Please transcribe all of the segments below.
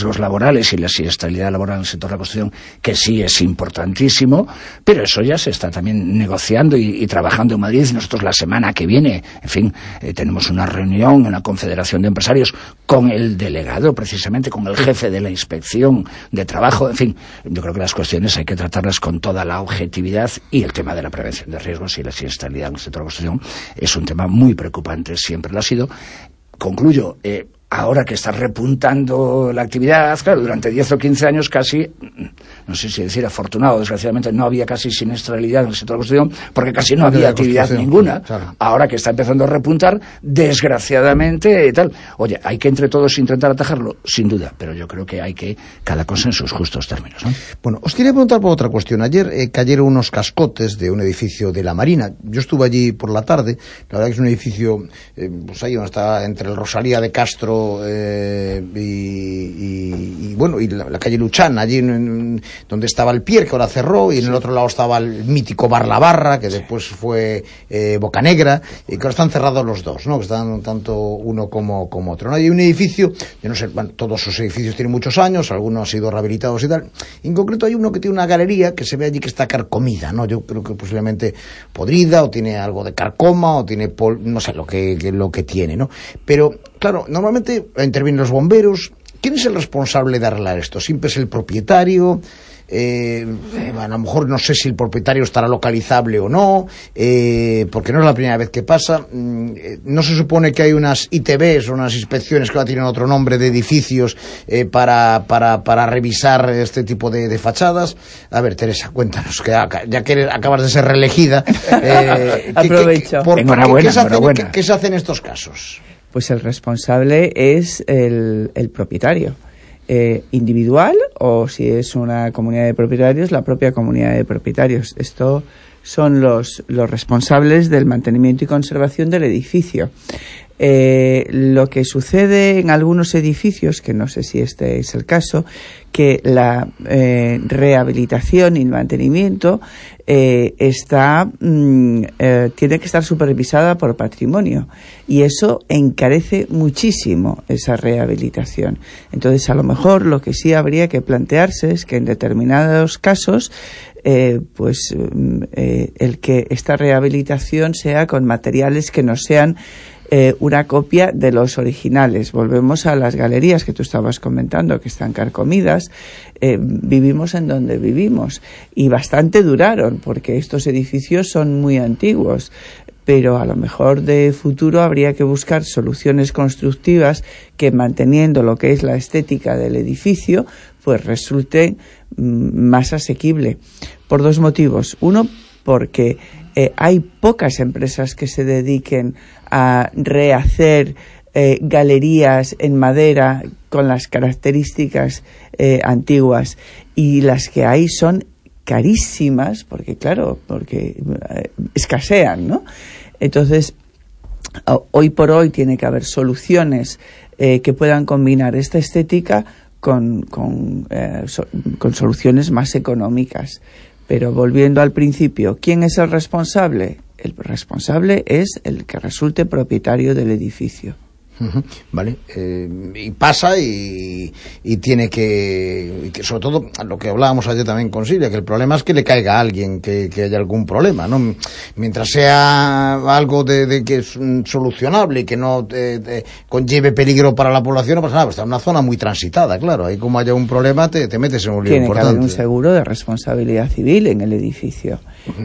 riesgos laborales y la siniestralidad laboral en el sector de la construcción, que sí es importantísimo, pero eso ya se está también negociando y trabajando en Madrid. Nosotros la semana que viene, en fin, tenemos una reunión en una confederación de empresarios con el delegado, precisamente, con el jefe de la inspección de trabajo. En fin, yo creo que las cuestiones hay que tratarlas con toda la objetividad, y el tema de la prevención de riesgos y la siniestralidad en el sector de la construcción es un tema muy preocupante, siempre lo ha sido. Concluyo, ahora que está repuntando la actividad, claro, durante 10 o 15 años casi, no sé si decir afortunado, desgraciadamente no había casi siniestralidad en el sector de la construcción, porque casi no había actividad ninguna. Claro. Ahora que está empezando a repuntar, desgraciadamente, tal. Oye, hay que entre todos intentar atajarlo, sin duda, pero yo creo que hay que cada cosa en sus justos términos, ¿no? Bueno, os quería preguntar por otra cuestión. Ayer cayeron unos cascotes de un edificio de la Marina. Yo estuve allí por la tarde. La verdad que es un edificio, pues ahí donde está entre el Rosalía de Castro y bueno, y la calle Luchán, allí donde estaba el Pier, que ahora cerró, y en el otro lado estaba el mítico Bar La Barra, que después fue Bocanegra, y que ahora están cerrados los dos, ¿no? Que están tanto uno como otro, ¿no? Hay un edificio, yo no sé, bueno, todos esos edificios tienen muchos años, algunos han sido rehabilitados y tal. En concreto hay uno que tiene una galería que se ve allí que está carcomida, ¿no? Yo creo que posiblemente podrida, o tiene algo de carcoma, o tiene no sé lo que tiene, ¿no? Pero claro, normalmente intervienen los bomberos. ¿Quién es el responsable de arreglar esto? ¿Siempre es el propietario? A lo mejor no sé si el propietario estará localizable o no, porque no es la primera vez que pasa. No se supone que hay unas ITBs o unas inspecciones que ahora tienen otro nombre de edificios para revisar este tipo de fachadas. A ver, Teresa, cuéntanos, que ya que acabas de ser reelegida, aprovecho. Enhorabuena. ¿Qué se hace en estos casos? Pues el responsable es el propietario, individual, o si es una comunidad de propietarios, la propia comunidad de propietarios. Esto son los responsables del mantenimiento y conservación del edificio. Lo que sucede en algunos edificios, que no sé si este es el caso, que la rehabilitación y el mantenimiento tiene que estar supervisada por patrimonio, y eso encarece muchísimo esa rehabilitación. Entonces, a lo mejor lo que sí habría que plantearse es que en determinados casos el que esta rehabilitación sea con materiales que no sean una copia de los originales. Volvemos a las galerías que tú estabas comentando, que están carcomidas. Vivimos en donde vivimos, y bastante duraron, porque estos edificios son muy antiguos, pero a lo mejor de futuro habría que buscar soluciones constructivas que, manteniendo lo que es la estética del edificio, pues resulten más asequible, por dos motivos. Uno, porque hay pocas empresas que se dediquen a rehacer galerías en madera con las características antiguas, y las que hay son carísimas, porque escasean, ¿no? Entonces, hoy por hoy tiene que haber soluciones que puedan combinar esta estética con soluciones más económicas. Pero volviendo al principio, ¿quién es el responsable? El responsable es el que resulte propietario del edificio. Vale, y pasa y tiene que sobre todo lo que hablábamos ayer también con Silvia, que el problema es que le caiga a alguien, que haya algún problema, ¿no? Mientras sea algo de que es solucionable y que no conlleve peligro para la población, no pasa nada. Pero está en una zona muy transitada, claro, ahí como haya un problema te metes en un lío importante. Tiene que haber un seguro de responsabilidad civil en el edificio.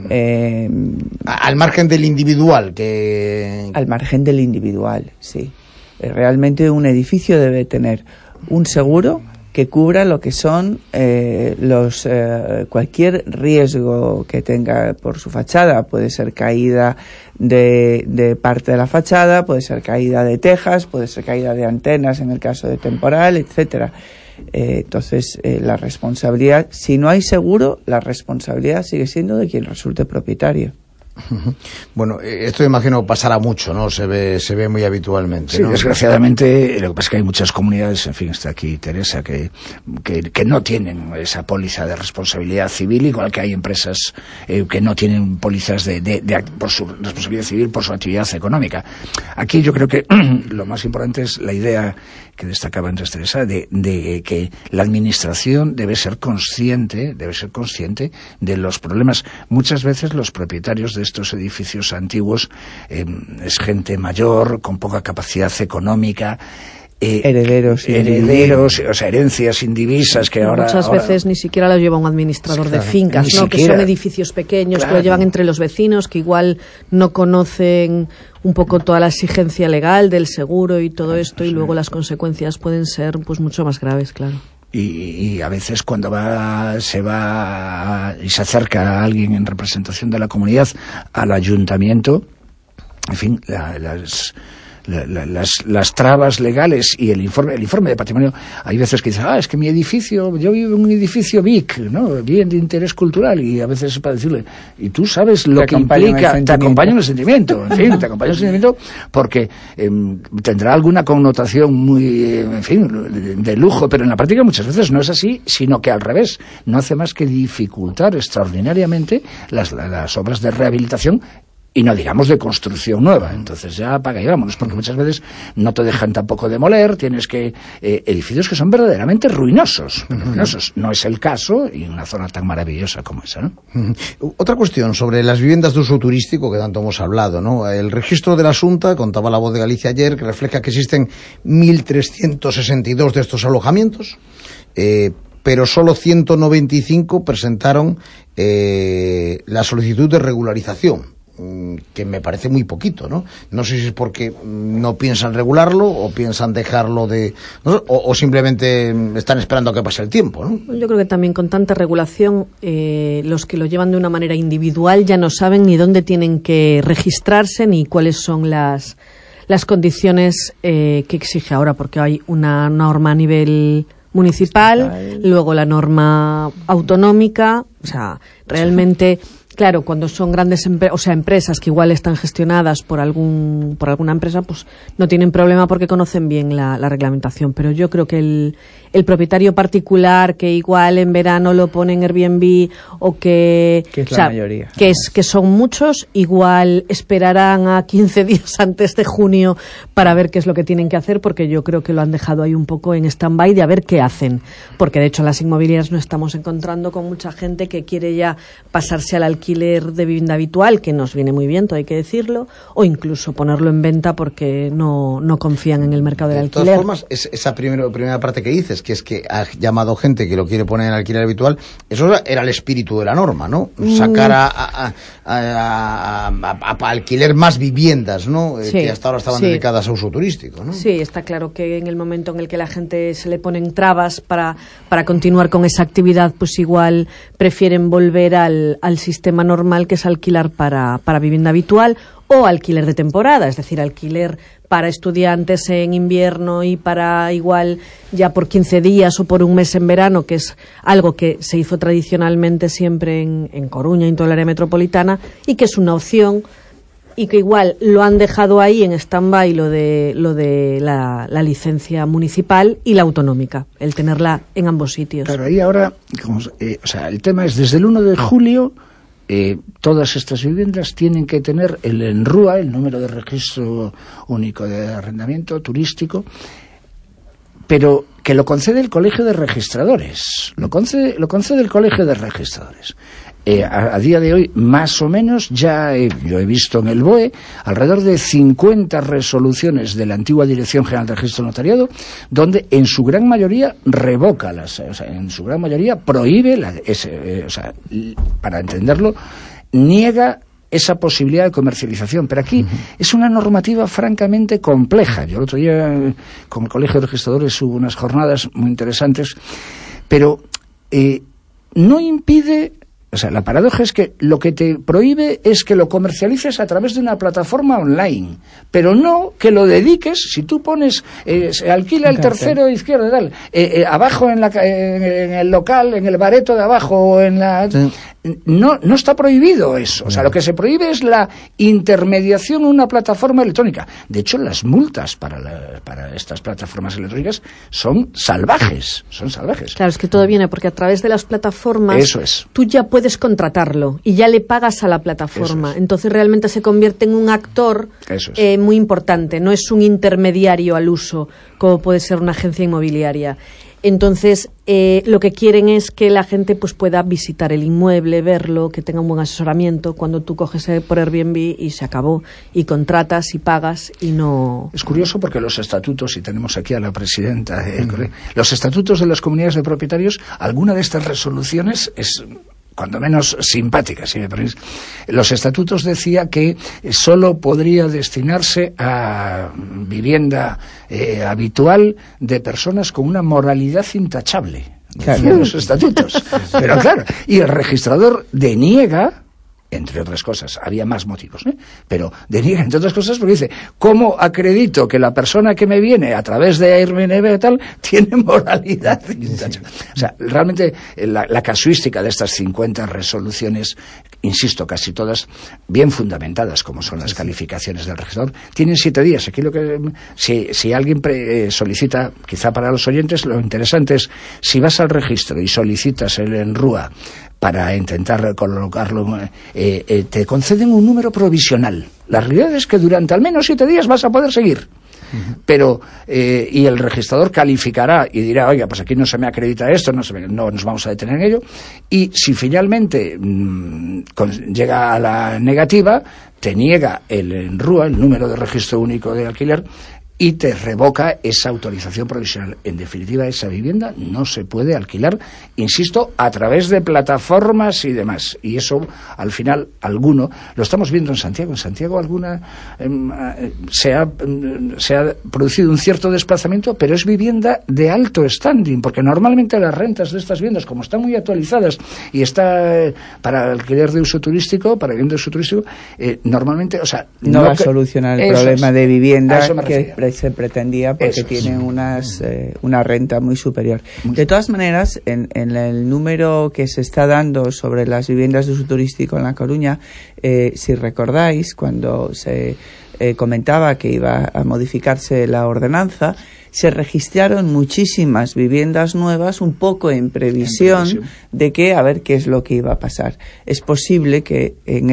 Al margen del individual, Al margen del individual, sí. Realmente un edificio debe tener un seguro que cubra lo que son cualquier riesgo que tenga por su fachada. Puede ser caída de parte de la fachada, puede ser caída de tejas, puede ser caída de antenas en el caso de temporal, etcétera. Entonces, la responsabilidad, si no hay seguro, la responsabilidad sigue siendo de quien resulte propietario. Bueno, esto imagino pasará mucho, ¿no? Se ve muy habitualmente, sí, ¿no? Desgraciadamente, lo que pasa es que hay muchas comunidades, en fin, está aquí Teresa, que no tienen esa póliza de responsabilidad civil, igual que hay empresas que no tienen pólizas por su responsabilidad civil, por su actividad económica. Aquí yo creo que lo más importante es la idea que destacaba Andrés Teresa, de que la administración debe ser consciente de los problemas. Muchas veces los propietarios de estos edificios antiguos es gente mayor, con poca capacidad económica, herederos, o sea, herencias indivisas que muchas veces ni siquiera las lleva un administrador de fincas, ¿no? Que son edificios pequeños, que lo llevan entre los vecinos, que igual no conocen un poco toda la exigencia legal del seguro y todo esto, y luego las consecuencias pueden ser pues mucho más graves, claro. Y a veces cuando se acerca a alguien en representación de la comunidad al ayuntamiento, en fin, las trabas legales y el informe de patrimonio, hay veces que dicen, es que mi edificio, yo vivo en un edificio BIC, ¿no? Bien de interés cultural, y a veces es para decirle, y tú sabes lo que implica, te acompaña en el sentimiento, en fin, te acompaña en el sentimiento porque tendrá alguna connotación muy, en fin, de lujo, pero en la práctica muchas veces no es así, sino que al revés, no hace más que dificultar extraordinariamente las obras de rehabilitación, y no digamos de construcción nueva. Entonces ya apaga y vámonos, porque muchas veces no te dejan tampoco demoler, tienes que edificios que son verdaderamente ruinosos. No es el caso en una zona tan maravillosa como esa, ¿no? Otra cuestión sobre las viviendas de uso turístico que tanto hemos hablado, ¿no? El registro de la Xunta, contaba La Voz de Galicia ayer, que refleja que existen 1.362 de estos alojamientos, pero solo 195 presentaron la solicitud de regularización, que me parece muy poquito, ¿no? No sé si es porque no piensan regularlo o piensan dejarlo o simplemente están esperando a que pase el tiempo, ¿no? Yo creo que también con tanta regulación los que lo llevan de una manera individual ya no saben ni dónde tienen que registrarse ni cuáles son las condiciones que exige ahora, porque hay una norma a nivel municipal, luego la norma autonómica, o sea, realmente... Claro, cuando son grandes empresas que igual están gestionadas por alguna empresa, pues no tienen problema porque conocen bien la reglamentación. Pero yo creo que el propietario particular que igual en verano lo pone en Airbnb o que es la mayoría, que son muchos, igual esperarán a 15 días antes de junio para ver qué es lo que tienen que hacer, porque yo creo que lo han dejado ahí un poco en stand-by de a ver qué hacen. Porque de hecho las inmobiliarias nos estamos encontrando con mucha gente que quiere ya pasarse al alquiler de vivienda habitual, que nos viene muy bien, todo hay que decirlo, o incluso ponerlo en venta porque no confían en el mercado del alquiler. De todas formas, esa primera parte que dices, que es que ha llamado gente que lo quiere poner en alquiler habitual, eso era el espíritu de la norma, ¿no? Sacar a alquiler más viviendas, ¿no? Sí, que hasta ahora estaban dedicadas a uso turístico, ¿no? Sí, está claro que en el momento en el que la gente se le ponen trabas para continuar con esa actividad, pues igual prefieren volver al sistema normal, que es alquilar para vivienda habitual o alquiler de temporada, es decir, alquiler para estudiantes en invierno y para igual ya por 15 días o por un mes en verano, que es algo que se hizo tradicionalmente siempre en Coruña y en toda el área metropolitana, y que es una opción, y que igual lo han dejado ahí en stand-by lo de la licencia municipal y la autonómica, el tenerla en ambos sitios. Claro, ahí ahora, el tema es desde el 1 de julio todas estas viviendas tienen que tener el ENRUA, el número de registro único de arrendamiento turístico, pero que lo concede el Colegio de Registradores. Lo concede el Colegio de Registradores. A día de hoy, más o menos, yo he visto en el BOE alrededor de 50 resoluciones de la antigua Dirección General de Registro Notariado, donde en su gran mayoría revoca en su gran mayoría prohíbe, para entenderlo, niega esa posibilidad de comercialización. Pero aquí es una normativa francamente compleja. Yo el otro día con el Colegio de Registradores hubo unas jornadas muy interesantes, pero no impide O sea, la paradoja es que lo que te prohíbe es que lo comercialices a través de una plataforma online, pero no que lo dediques. Si tú pones, se alquila el tercero izquierdo, tal, abajo en el local, en el bareto de abajo, o en la... Sí. No está prohibido eso. O sea, lo que se prohíbe es la intermediación en una plataforma electrónica. De hecho, las multas para estas plataformas electrónicas son salvajes. Claro, es que todo viene porque a través de las plataformas tú ya puedes contratarlo y ya le pagas a la plataforma. Entonces realmente se convierte en un actor muy importante. No es un intermediario al uso, como puede ser una agencia inmobiliaria. Entonces, lo que quieren es que la gente pues pueda visitar el inmueble, verlo, que tenga un buen asesoramiento. Cuando tú coges por Airbnb y se acabó, y contratas y pagas y no... Es curioso porque los estatutos, y tenemos aquí a la presidenta, los estatutos de las comunidades de propietarios, alguna de estas resoluciones es... cuando menos simpática, si me permitís. Los estatutos decía que solo podría destinarse a vivienda habitual de personas con una moralidad intachable. Decían los estatutos. Pero claro, y el registrador deniega, entre otras cosas, había más motivos, pero deniega, entre otras cosas, porque dice, ¿cómo acredito que la persona que me viene a través de Airbnb y tal tiene moralidad? O sea, realmente la casuística de estas 50 resoluciones, insisto, casi todas bien fundamentadas, como son las calificaciones del registrador, tienen 7 días. Aquí lo que si alguien solicita, quizá para los oyentes, lo interesante es, si vas al registro y solicitas el ENRUA para intentar colocarlo, te conceden un número provisional. La realidad es que durante al menos 7 días vas a poder seguir. Pero y el registrador calificará y dirá, oiga, pues aquí no se me acredita esto, no nos vamos a detener en ello, y si finalmente llega a la negativa, te niega el ENRUA, el número de registro único de alquiler, y te revoca esa autorización provisional. En definitiva, esa vivienda no se puede alquilar, insisto, a través de plataformas y demás. Y eso, al final, lo estamos viendo en Santiago. En Santiago se ha producido un cierto desplazamiento, pero es vivienda de alto standing, porque normalmente las rentas de estas viviendas, como están muy actualizadas y está para alquiler de uso turístico, para vivienda de uso turístico, normalmente, o sea... No va a solucionar el problema de vivienda que se pretendía, porque tiene una renta muy superior. De todas maneras, en el número que se está dando sobre las viviendas de uso turístico en La Coruña, si recordáis, cuando se comentaba que iba a modificarse la ordenanza, se registraron muchísimas viviendas nuevas, un poco en previsión de que a ver qué es lo que iba a pasar. Es posible que en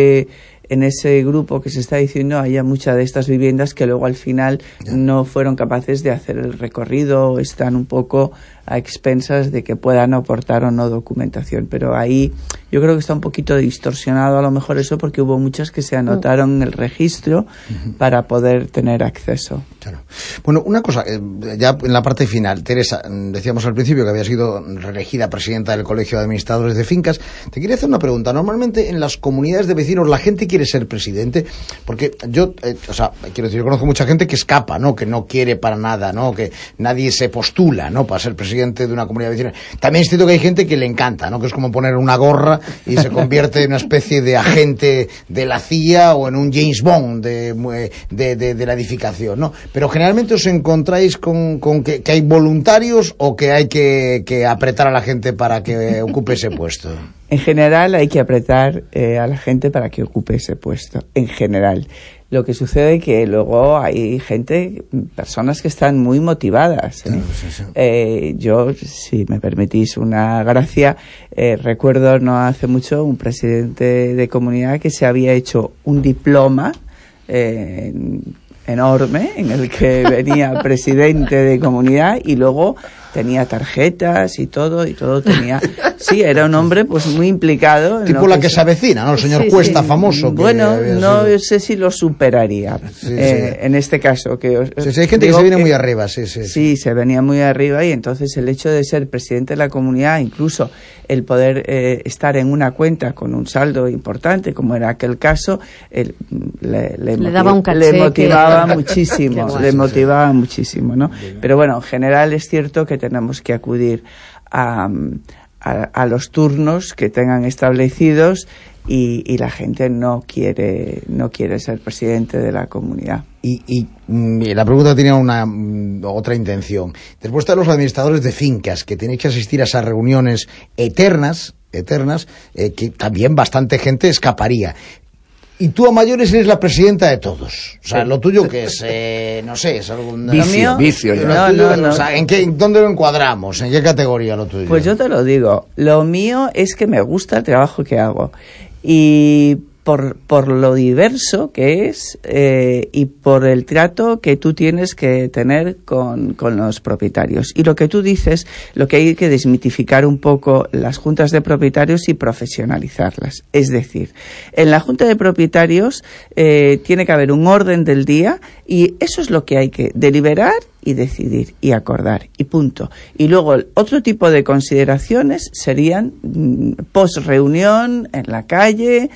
ese grupo que se está diciendo haya muchas de estas viviendas que luego al final no fueron capaces de hacer el recorrido, están un poco a expensas de que puedan aportar o no documentación, pero ahí yo creo que está un poquito distorsionado a lo mejor eso, porque hubo muchas que se anotaron en el registro para poder tener acceso. Claro. Bueno, una cosa, ya en la parte final, Teresa, decíamos al principio que había sido reelegida presidenta del Colegio de Administradores de Fincas. Te quería hacer una pregunta. Normalmente en las comunidades de vecinos la gente quiere ser presidente, porque yo conozco mucha gente que escapa, ¿no? Que no quiere para nada, ¿no? Que nadie se postula, ¿no? Para ser presidente de una comunidad vecina. También es cierto que hay gente que le encanta, ¿no? Que es como poner una gorra y se convierte en una especie de agente de la CIA o en un James Bond de la edificación, ¿no? Pero generalmente os encontráis con que hay voluntarios, o que hay que apretar a la gente para que ocupe ese puesto. En general hay que apretar a la gente para que ocupe ese puesto, en general. Lo que sucede es que luego hay personas que están muy motivadas. Claro, sí. Yo, si me permitís una gracia, recuerdo no hace mucho un presidente de comunidad que se había hecho un diploma enorme en el que venía presidente de comunidad y luego tenía tarjetas y todo tenía... Sí, era un hombre pues muy implicado. Tipo la que se avecina, ¿no? El señor Cuesta, famoso. Bueno, no sé si lo superaría en este caso. Hay gente que se viene muy arriba, sí. Sí, se venía muy arriba, y entonces el hecho de ser presidente de la comunidad, incluso el poder estar en una cuenta con un saldo importante, como era aquel caso, le daba un caché, le motivaba muchísimo, ¿no? Pero bueno, en general es cierto que tenemos que acudir a a los turnos que tengan establecidos y la gente no quiere ser presidente de la comunidad. Y la pregunta tenía otra intención. Después están los administradores de fincas, que tenéis que asistir a esas reuniones eternas, que también bastante gente escaparía. Y tú a mayores eres la presidenta de todos. O sea, lo tuyo que es, no sé, es algún vicio. No. O sea, ¿dónde lo encuadramos? ¿En qué categoría lo tuyo? Pues yo te lo digo. Lo mío es que me gusta el trabajo que hago. Y por lo diverso que es y por el trato que tú tienes que tener con los propietarios. Y lo que tú dices, lo que hay que desmitificar un poco las juntas de propietarios y profesionalizarlas. Es decir, en la junta de propietarios tiene que haber un orden del día y eso es lo que hay que deliberar y decidir y acordar y punto. Y luego otro tipo de consideraciones serían post-reunión en la calle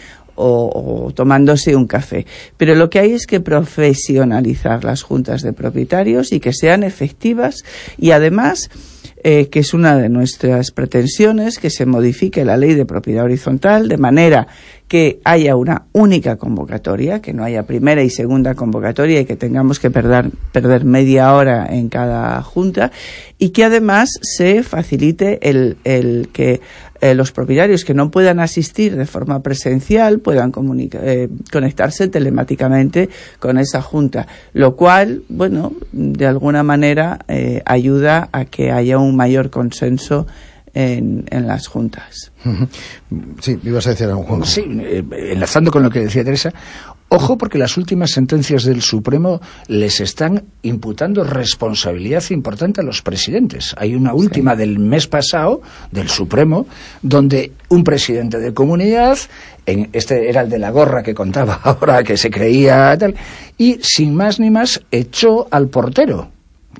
o tomándose un café. Pero lo que hay es que profesionalizar las juntas de propietarios y que sean efectivas y además que es una de nuestras pretensiones, que se modifique la ley de propiedad horizontal de manera que haya una única convocatoria, que no haya primera y segunda convocatoria y que tengamos que perder media hora en cada junta y que además se facilite el que los propietarios que no puedan asistir de forma presencial puedan conectarse telemáticamente con esa junta, lo cual, bueno, de alguna manera ayuda a que haya un mayor consenso en las juntas. Sí, ibas a decir algo, Juan. Sí, enlazando con lo que decía Teresa, ojo, porque las últimas sentencias del Supremo les están imputando responsabilidad importante a los presidentes. Hay una última del mes pasado del Supremo donde un presidente de comunidad, este era el de la gorra que contaba ahora, que se creía tal, y sin más ni más echó al portero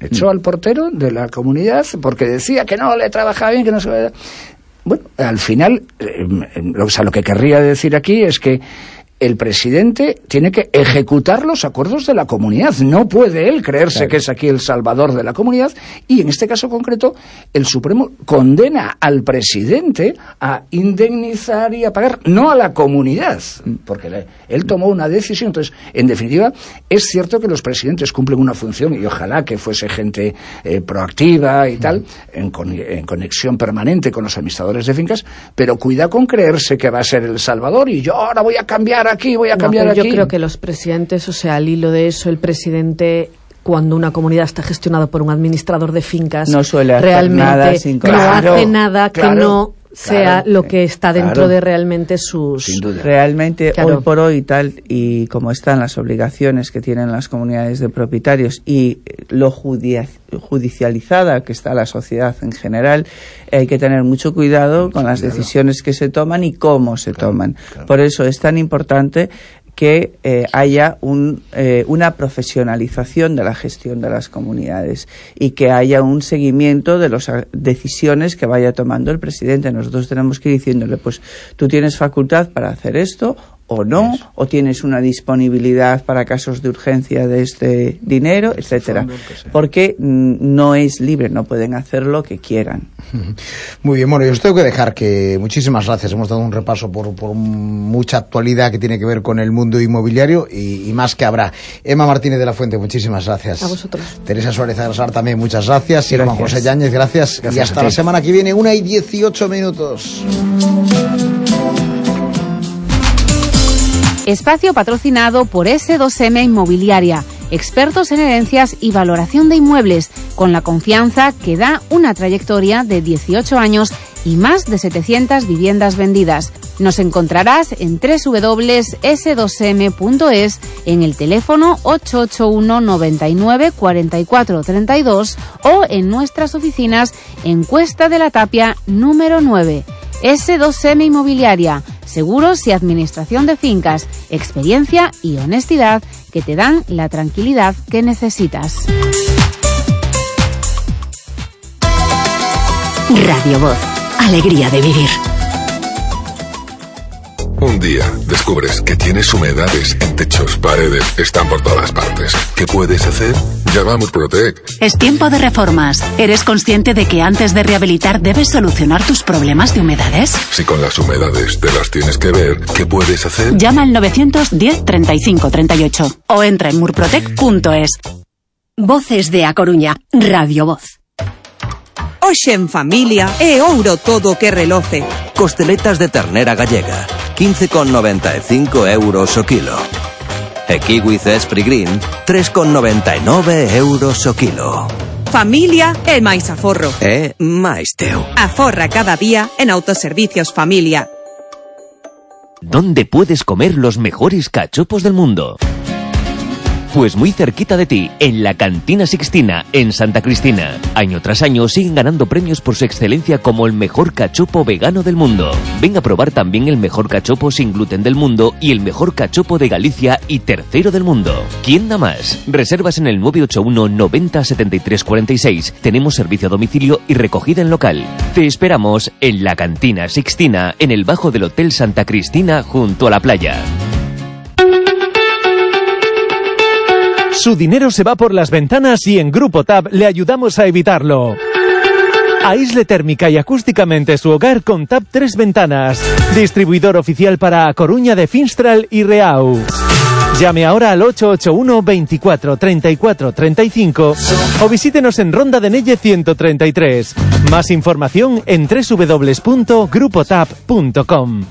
de la comunidad porque decía que no le trabajaba bien, que no se... Bueno, al final, lo que querría decir aquí es que el presidente tiene que ejecutar los acuerdos de la comunidad. No puede él creerse que es aquí el salvador de la comunidad. Y en este caso concreto, el Supremo condena al presidente a indemnizar y a pagar, no a la comunidad, porque él tomó una decisión. Entonces, en definitiva, es cierto que los presidentes cumplen una función, y ojalá que fuese gente proactiva y tal, en conexión permanente con los administradores de fincas, pero cuidado con creerse que va a ser el salvador y yo ahora voy a cambiar aquí, voy a cambiar aquí. Yo creo que los presidentes, o sea, al hilo de eso, el presidente, cuando una comunidad está gestionada por un administrador de fincas, no suele hacer realmente nada sin no hace nada que no sea lo que está dentro de realmente sus... Sin duda. Realmente, hoy por hoy, tal y como están las obligaciones que tienen las comunidades de propietarios y lo judicializada que está la sociedad en general, hay que tener mucho cuidado con las decisiones que se toman y cómo se toman. Por eso es tan importante que haya una profesionalización de la gestión de las comunidades y que haya un seguimiento de las decisiones que vaya tomando el presidente. Nosotros tenemos que ir diciéndole, pues tú tienes facultad para hacer esto o no, o tienes una disponibilidad para casos de urgencia de este dinero, etcétera, porque no es libre, no pueden hacer lo que quieran. Muy bien, bueno, yo os tengo que dejar que muchísimas gracias, hemos dado un repaso por mucha actualidad que tiene que ver con el mundo inmobiliario y más que habrá. Emma Martínez de la Fuente, muchísimas gracias. A vosotros. Teresa Suárez Agrasar también, muchas gracias. Y Juan José Yáñez, gracias y hasta la semana que viene, 1:18. Espacio patrocinado por S2M Inmobiliaria, expertos en herencias y valoración de inmuebles, con la confianza que da una trayectoria de 18 años y más de 700 viviendas vendidas. Nos encontrarás en www.s2m.es, en el teléfono 881 99 44 32 o en nuestras oficinas en Cuesta de la Tapia número 9. S2M Inmobiliaria, seguros y administración de fincas, experiencia y honestidad que te dan la tranquilidad que necesitas. Radio Voz, alegría de vivir. un día descubres que tienes humedades en techos, paredes, están por todas partes. ¿Qué puedes hacer? Llama a Murprotec. Es tiempo de reformas. ¿Eres consciente de que antes de rehabilitar debes solucionar tus problemas de humedades? Si con las humedades te las tienes que ver, ¿qué puedes hacer? Llama al 910 35 38 o entra en murprotec.es. Voces de A Coruña, Radio Voz. Hoxe en familia é ouro todo que reloce. Costeletas de ternera gallega, 15,95 euros o kilo. E kiwi Cespri Green, 3,99 euros o kilo. Familia é máis aforro. É máis teu. Aforra cada día en Autoservicios Familia. ¿Dónde puedes comer los mejores cachopos del mundo? Pues muy cerquita de ti, en la Cantina Sixtina, en Santa Cristina. Año tras año siguen ganando premios por su excelencia como el mejor cachopo vegano del mundo. Ven a probar también el mejor cachopo sin gluten del mundo y el mejor cachopo de Galicia y tercero del mundo. ¿Quién da más? Reservas en el 981 90 73 46. Tenemos servicio a domicilio y recogida en local. Te esperamos en la Cantina Sixtina, en el bajo del Hotel Santa Cristina, junto a la playa. Su dinero se va por las ventanas y en Grupo TAP le ayudamos a evitarlo. Aísle térmica y acústicamente su hogar con TAP 3 Ventanas. Distribuidor oficial para A Coruña de Finstral y Reau. Llame ahora al 881 24 34 35 o visítenos en Ronda de Nelle 133. Más información en www.grupotap.com.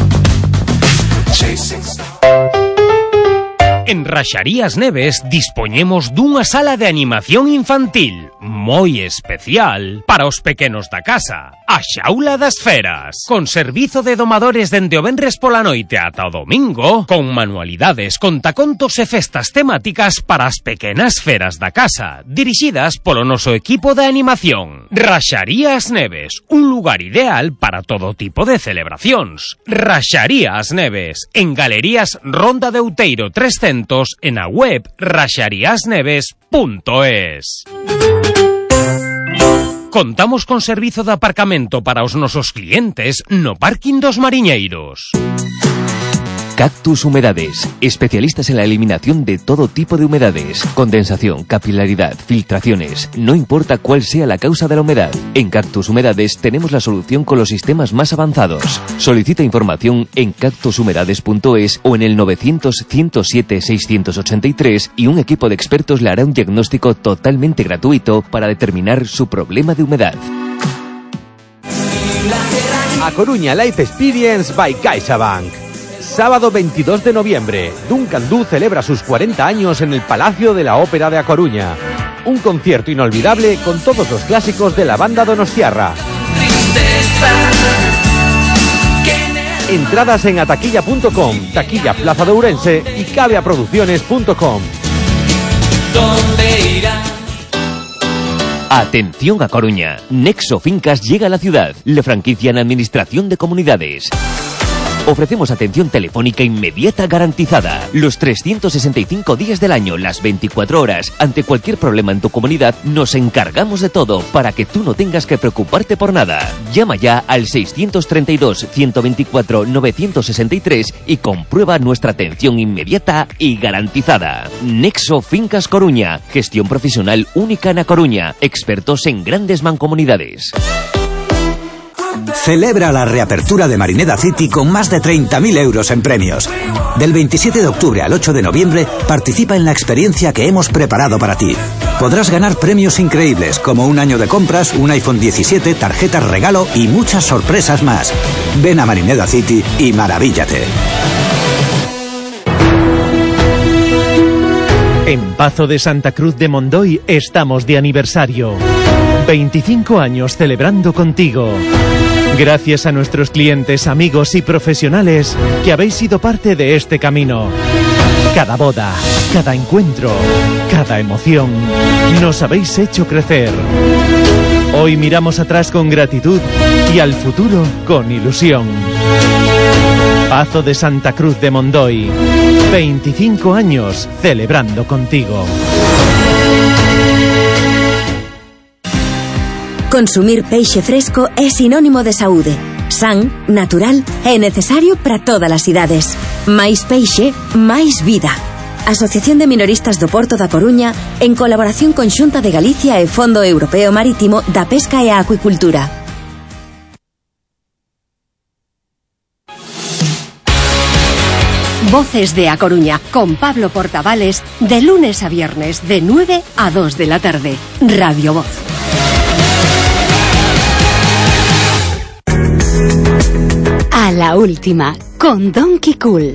En Raxarías Neves dispoñemos dunha sala de animación infantil moi especial para os pequenos da casa, a Xaula das Feras, con servizo de domadores dende o venres pola noite ata o domingo, con manualidades, contacontos e festas temáticas para as pequenas feras da casa, dirixidas polo noso equipo de animación. Raxarías Neves, un lugar ideal para todo tipo de celebracións. Raxarías Neves, en Galerías Ronda de Outeiro 300, en a web raxariasneves.es. Contamos con servizo de aparcamento para os nosos clientes no parking dos Mariñeiros. Cactus Humedades, especialistas en la eliminación de todo tipo de humedades, condensación, capilaridad, filtraciones, no importa cuál sea la causa de la humedad. En Cactus Humedades tenemos la solución con los sistemas más avanzados. Solicita información en cactushumedades.es o en el 900-107-683 y un equipo de expertos le hará un diagnóstico totalmente gratuito para determinar su problema de humedad. A Coruña Life Experience by CaixaBank. Sábado 22 de noviembre, Duncan Du celebra sus 40 años en el Palacio de la Ópera de A Coruña. Un concierto inolvidable con todos los clásicos de la banda donostiarra. Entradas en ataquilla.com, Taquilla Plaza de Ourense y cabeaproducciones.com. Atención a Coruña, Nexo Fincas llega a la ciudad, la franquicia en administración de comunidades. Ofrecemos atención telefónica inmediata garantizada. Los 365 días del año, las 24 horas. Ante cualquier problema en tu comunidad, nos encargamos de todo para que tú no tengas que preocuparte por nada. Llama ya al 632-124-963 y comprueba nuestra atención inmediata y garantizada. Nexo Fincas Coruña. Gestión profesional única en A Coruña. Expertos en grandes mancomunidades. Celebra la reapertura de Marineda City con más de 30.000 euros en premios. Del 27 de octubre al 8 de noviembre, participa en la experiencia que hemos preparado para ti. Podrás ganar premios increíbles como un año de compras, un iPhone 17, tarjetas regalo y muchas sorpresas más. Ven a Marineda City y maravíllate. En Pazo de Santa Cruz de Mondoy estamos de aniversario. 25 años celebrando contigo. Gracias a nuestros clientes, amigos y profesionales que habéis sido parte de este camino. Cada boda, cada encuentro, cada emoción, nos habéis hecho crecer. Hoy miramos atrás con gratitud y al futuro con ilusión. Pazo de Santa Cruz de Mondoy. 25 años celebrando contigo. Consumir peixe fresco é sinónimo de saúde. san, natural e necesario para todas as idades. Máis peixe, máis vida. Asociación de Minoristas do Porto da Coruña, en colaboración con Xunta de Galicia e Fondo Europeo Marítimo da Pesca e a Acuicultura. Voces de A Coruña, con Pablo Portavales, de lunes a viernes, de 9 a 2 de la tarde. Radio Voz. A la última, con Donkey Cool.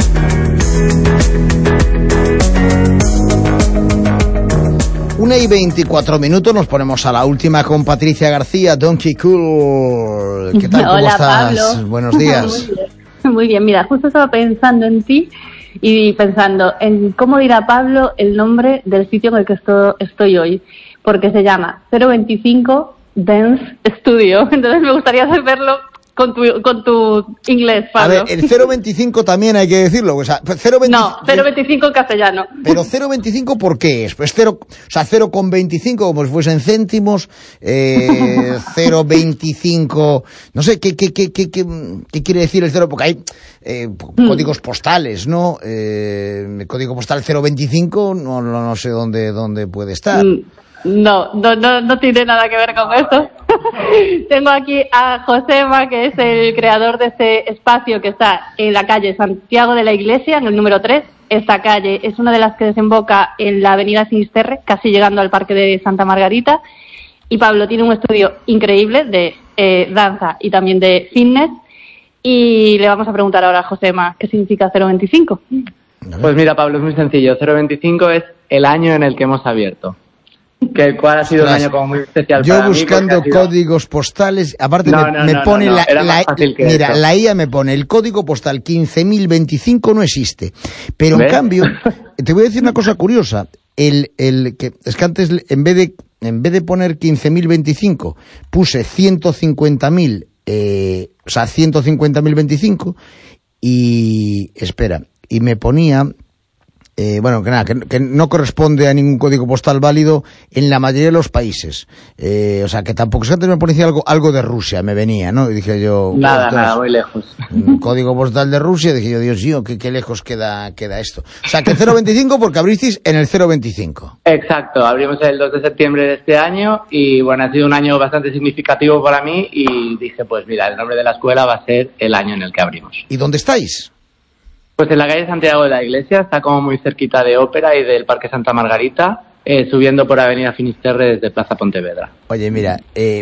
Una y 24 minutos, nos ponemos a la última con Patricia García, Donkey Cool. ¿Qué tal? Hola, ¿Cómo estás? Pablo. Buenos días. Muy bien, mira, justo estaba pensando en ti y pensando en cómo dirá Pablo el nombre del sitio en el que estoy hoy, porque se llama 025 Dance Studio. Entonces me gustaría saberlo con tu inglés, Pablo. A ver, el 025 también hay que decirlo. O sea, 025 en castellano. Pero 0,25 ¿por qué es? Pues 0,25 como si fuesen céntimos, 0,25, no sé, ¿qué quiere decir el 0? Porque hay códigos postales, ¿no? El código postal 0,25 no sé dónde puede estar. No tiene nada que ver con esto. Tengo aquí a Josema, que es el creador de este espacio que está en la calle Santiago de la Iglesia, en el número 3. Esta calle es una de las que desemboca en la avenida Sinisterre, casi llegando al Parque de Santa Margarita. Y Pablo tiene un estudio increíble de danza y también de fitness. Y le vamos a preguntar ahora a Josema qué significa 025. Pues mira, Pablo, es muy sencillo. 025 es el año en el que hemos abierto. ¿Cuál ha sido un año como muy especial para mí? Yo buscando códigos postales, aparte me pone la IA me pone el código postal 15.025 no existe. Pero en cambio, te voy a decir una cosa curiosa, es que antes en vez de poner 15.025 puse 150.000, o sea, 150.025 y espera, y me ponía bueno, que no corresponde a ningún código postal válido en la mayoría de los países. O sea, que tampoco, es que antes me ponía algo de Rusia, me venía, ¿no? Y dije yo... Nada, muy lejos. Código postal de Rusia, dije yo, Dios mío, qué lejos queda esto. O sea, que 025 porque abristeis en el 025. Exacto, abrimos el 2 de septiembre de este año y, bueno, ha sido un año bastante significativo para mí y dije, pues mira, el nombre de la escuela va a ser el año en el que abrimos. ¿Y dónde estáis? Pues en la calle Santiago de la Iglesia, está como muy cerquita de Ópera y del Parque Santa Margarita, subiendo por Avenida Finisterre desde Plaza Pontevedra. Oye, mira,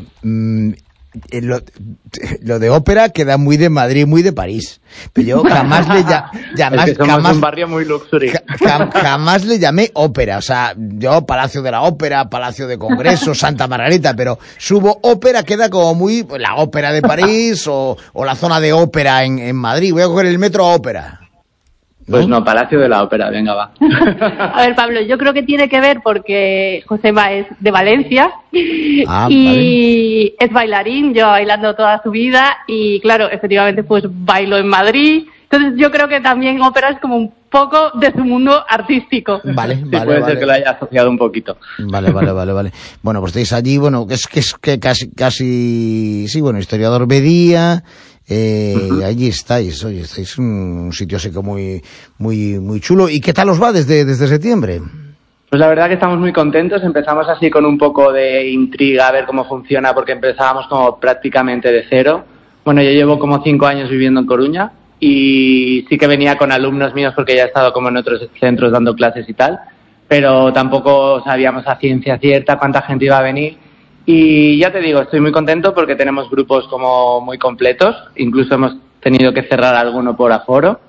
lo de Ópera queda muy de Madrid, muy de París. Pero yo jamás es que somos un barrio muy luxury. Jamás le llamé Ópera. O sea, yo Palacio de la Ópera, Palacio de Congreso, Santa Margarita, pero subo Ópera, queda como muy la Ópera de París o la zona de Ópera en Madrid. Voy a coger el metro a Ópera. Pues no, Palacio de la Ópera, venga, va. A ver, Pablo, yo creo que tiene que ver porque Josema es de Valencia y vale. Es bailarín, lleva bailando toda su vida y, claro, efectivamente, pues bailo en Madrid. Entonces yo creo que también ópera es como un poco de su mundo artístico. Vale, puede ser que lo haya asociado un poquito. Vale. Bueno, pues estáis allí, bueno, que casi, sí, bueno, historiador Bedía. Allí estáis, oye, estáis en un sitio así como muy chulo. ¿Y qué tal os va desde septiembre? Pues la verdad que estamos muy contentos. Empezamos así con un poco de intriga a ver cómo funciona, porque empezábamos como prácticamente de cero. Bueno, yo llevo como 5 años viviendo en Coruña y sí que venía con alumnos míos porque ya he estado como en otros centros dando clases y tal, pero tampoco sabíamos a ciencia cierta cuánta gente iba a venir. Y ya te digo, estoy muy contento porque tenemos grupos como muy completos, incluso hemos tenido que cerrar alguno por aforo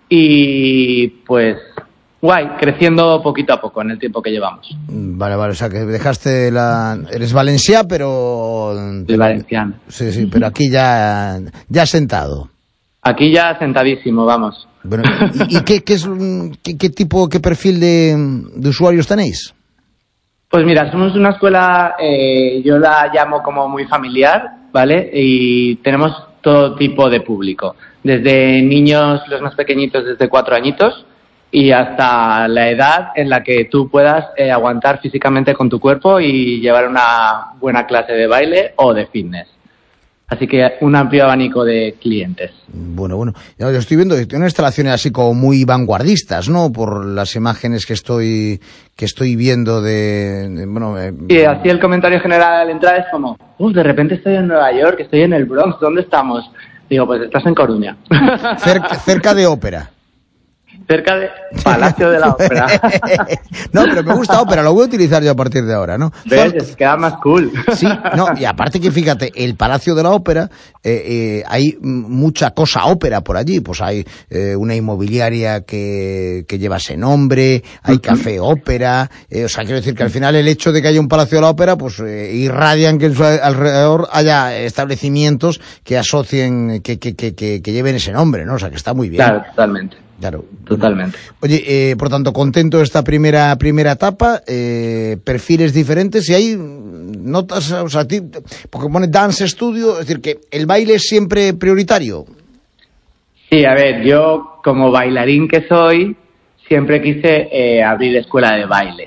y pues guay, creciendo poquito a poco en el tiempo que llevamos. Vale, o sea que dejaste eres valencià, pero... Soy valenciano. Sí, pero aquí ya sentado. Aquí ya sentadísimo, vamos. Bueno, ¿y qué perfil de usuarios tenéis? Pues mira, somos una escuela, yo la llamo como muy familiar, ¿vale? Y tenemos todo tipo de público, desde niños, los más pequeñitos, desde 4 añitos, y hasta la edad en la que tú puedas aguantar físicamente con tu cuerpo y llevar una buena clase de baile o de fitness. Así que un amplio abanico de clientes. Bueno, yo estoy viendo unas instalaciones así como muy vanguardistas, ¿no? Por las imágenes que estoy viendo Y así el comentario general al entrar es como, de repente estoy en Nueva York, estoy en el Bronx, ¿dónde estamos? Digo, pues estás en Coruña. cerca de ópera. Cerca de Palacio de la Ópera. No, pero me gusta ópera, lo voy a utilizar yo a partir de ahora, ¿no? ¿Ves? Queda más cool. Sí, no, y aparte que fíjate, el Palacio de la Ópera, hay mucha cosa ópera por allí, pues hay una inmobiliaria que lleva ese nombre, hay café ópera, o sea, quiero decir que al final el hecho de que haya un Palacio de la Ópera, pues irradian que en su alrededor haya establecimientos que asocien, que lleven ese nombre, ¿no? O sea, que está muy bien. Claro, totalmente. Claro, totalmente. Oye, por tanto, contento de esta primera etapa, perfiles diferentes, y hay notas, o sea, porque pone dance studio, es decir, que el baile es siempre prioritario. Sí, a ver, yo como bailarín que soy, siempre quise abrir escuela de baile,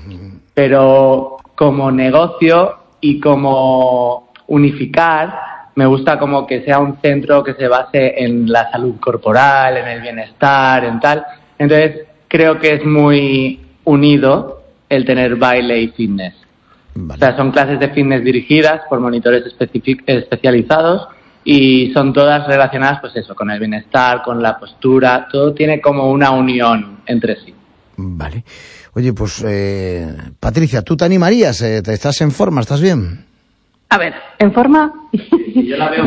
pero como negocio y como unificar, me gusta como que sea un centro que se base en la salud corporal, en el bienestar, en tal. Entonces, creo que es muy unido el tener baile y fitness. Vale. O sea, son clases de fitness dirigidas por monitores especializados y son todas relacionadas, pues eso, con el bienestar, con la postura. Todo tiene como una unión entre sí. Vale. Oye, pues, Patricia, ¿tú te animarías? ¿Estás en forma? ¿Estás bien? A ver, ¿en forma? Yo la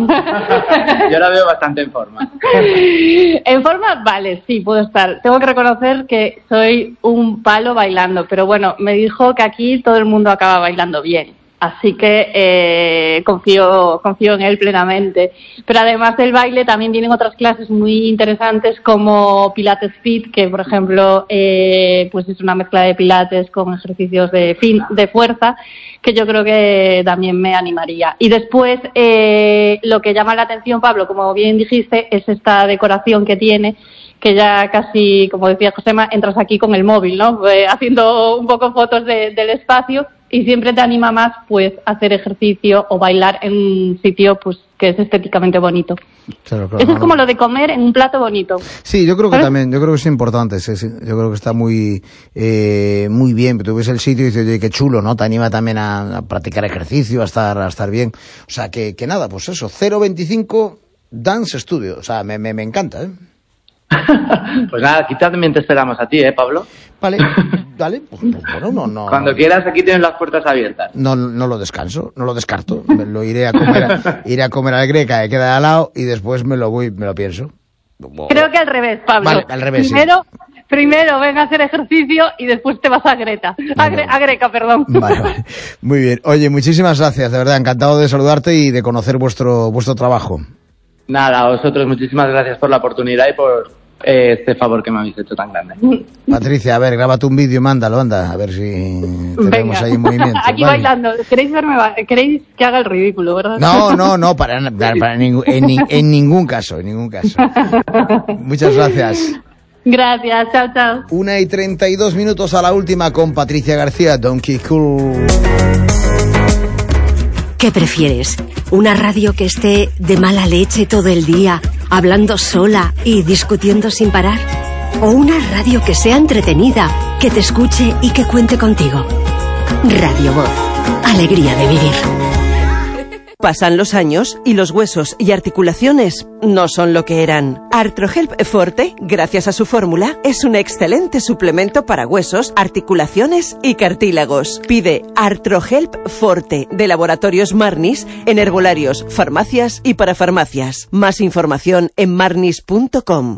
veo bastante en forma. En forma, vale, sí, puedo estar. Tengo que reconocer que soy un palo bailando, pero bueno, me dijo que aquí todo el mundo acaba bailando bien. Así que confío en él plenamente. Pero además del baile también tienen otras clases muy interesantes como Pilates Fit, que por ejemplo pues es una mezcla de Pilates con ejercicios de fuerza, que yo creo que también me animaría. Y después lo que llama la atención, Pablo, como bien dijiste, es esta decoración que tiene, que ya casi, como decía Josema, entras aquí con el móvil, ¿no? Haciendo un poco fotos del espacio, y siempre te anima más pues hacer ejercicio o bailar en un sitio pues que es estéticamente bonito. Claro, Eso es como lo de comer en un plato bonito. Sí, yo creo que también, yo creo que es importante, sí, yo creo que está muy bien. Tú ves el sitio y dices, oye, qué chulo, ¿no? Te anima también a practicar ejercicio, a estar bien. O sea, que nada, pues eso, 025 Dance Studio. O sea, me encanta, ¿eh? Pues nada, aquí también te esperamos a ti, Pablo. Vale, dale, pues bueno, no. Cuando quieras, aquí tienes las puertas abiertas. No lo descarto. Lo iré a comer al Greca, que queda al lado, y después me lo pienso. Creo que al revés, Pablo. Vale, al revés. Primero ven a hacer ejercicio y después te vas a Greca. A Greca, perdón. Vale. Muy bien. Oye, muchísimas gracias, de verdad, encantado de saludarte y de conocer vuestro trabajo. Nada, a vosotros muchísimas gracias por la oportunidad y por este favor que me habéis hecho tan grande. Patricia, a ver, grábate un vídeo y mándalo, anda, a ver si tenemos ahí en movimiento. Aquí ¿vale? Bailando. ¿Queréis que haga el ridículo, verdad? No, en ningún caso. Muchas gracias. Gracias, chao. 1:32 a la última con Patricia García, Donkey Cool. ¿Qué prefieres? ¿Una radio que esté de mala leche todo el día, hablando sola y discutiendo sin parar? ¿O una radio que sea entretenida, que te escuche y que cuente contigo? Radio Voz. Alegría de vivir. Pasan los años y los huesos y articulaciones no son lo que eran. Artrohelp Forte, gracias a su fórmula, es un excelente suplemento para huesos, articulaciones y cartílagos. Pide Artrohelp Forte de Laboratorios Marnis en herbolarios, farmacias y parafarmacias. Más información en marnis.com.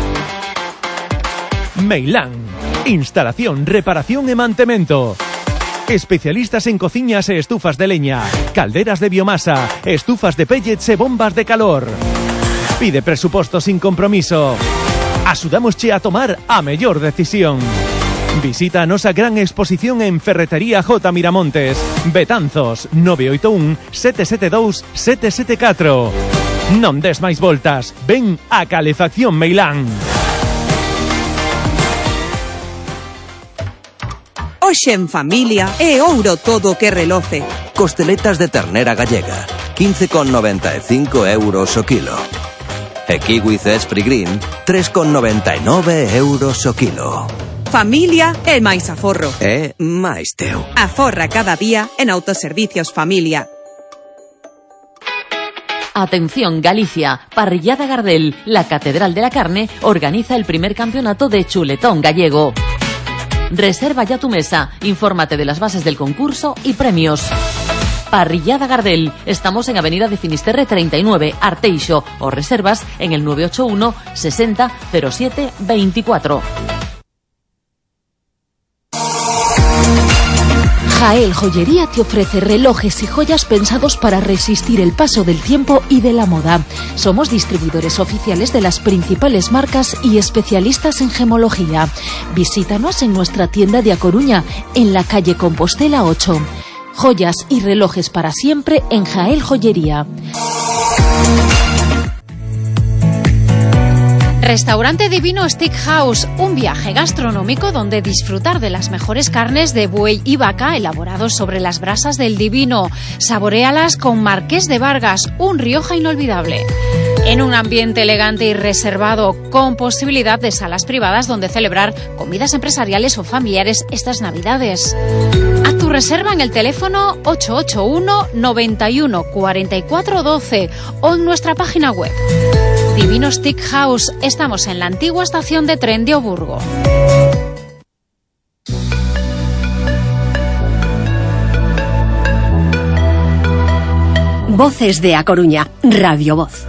Meilán. Instalación, reparación e mantemento. Especialistas en cociñas e estufas de leña, calderas de biomasa, estufas de pellets e bombas de calor. Pide presuposto sin compromiso. Axudámosche a tomar a mellor decisión. Visita a nosa gran exposición en Ferretería J. Miramontes, Betanzos, 981 772 774. Non des máis voltas, ven a Calefacción Meilán. Hoxe en familia é ouro todo o que reloce. Costeletas de ternera gallega, 15,95 euros o kilo. E kiwi Esprit Green, 3,99 euros o kilo. Familia é máis aforro. É máis teu. Aforra cada día en Autoservicios Familia. Atención Galicia, Parrillada Gardel, la Catedral de la Carne, organiza el primer campeonato de chuletón gallego. Reserva ya tu mesa, infórmate de las bases del concurso y premios. Parrillada Gardel, estamos en Avenida de Finisterre 39, Arteixo, o reservas en el 981 60 07 24. Jael Joyería te ofrece relojes y joyas pensados para resistir el paso del tiempo y de la moda. Somos distribuidores oficiales de las principales marcas y especialistas en gemología. Visítanos en nuestra tienda de A Coruña, en la calle Compostela 8. Joyas y relojes para siempre en Jael Joyería. Restaurante Divino Steakhouse, un viaje gastronómico donde disfrutar de las mejores carnes de buey y vaca elaborados sobre las brasas del Divino. Saboréalas con Marqués de Vargas, un Rioja inolvidable. En un ambiente elegante y reservado, con posibilidad de salas privadas donde celebrar comidas empresariales o familiares estas Navidades. Haz tu reserva en el teléfono 881 91 44 12 o en nuestra página web. Divino Steakhouse, estamos en la antigua estación de tren de Oburgo. Voces de A Coruña, Radio Voz.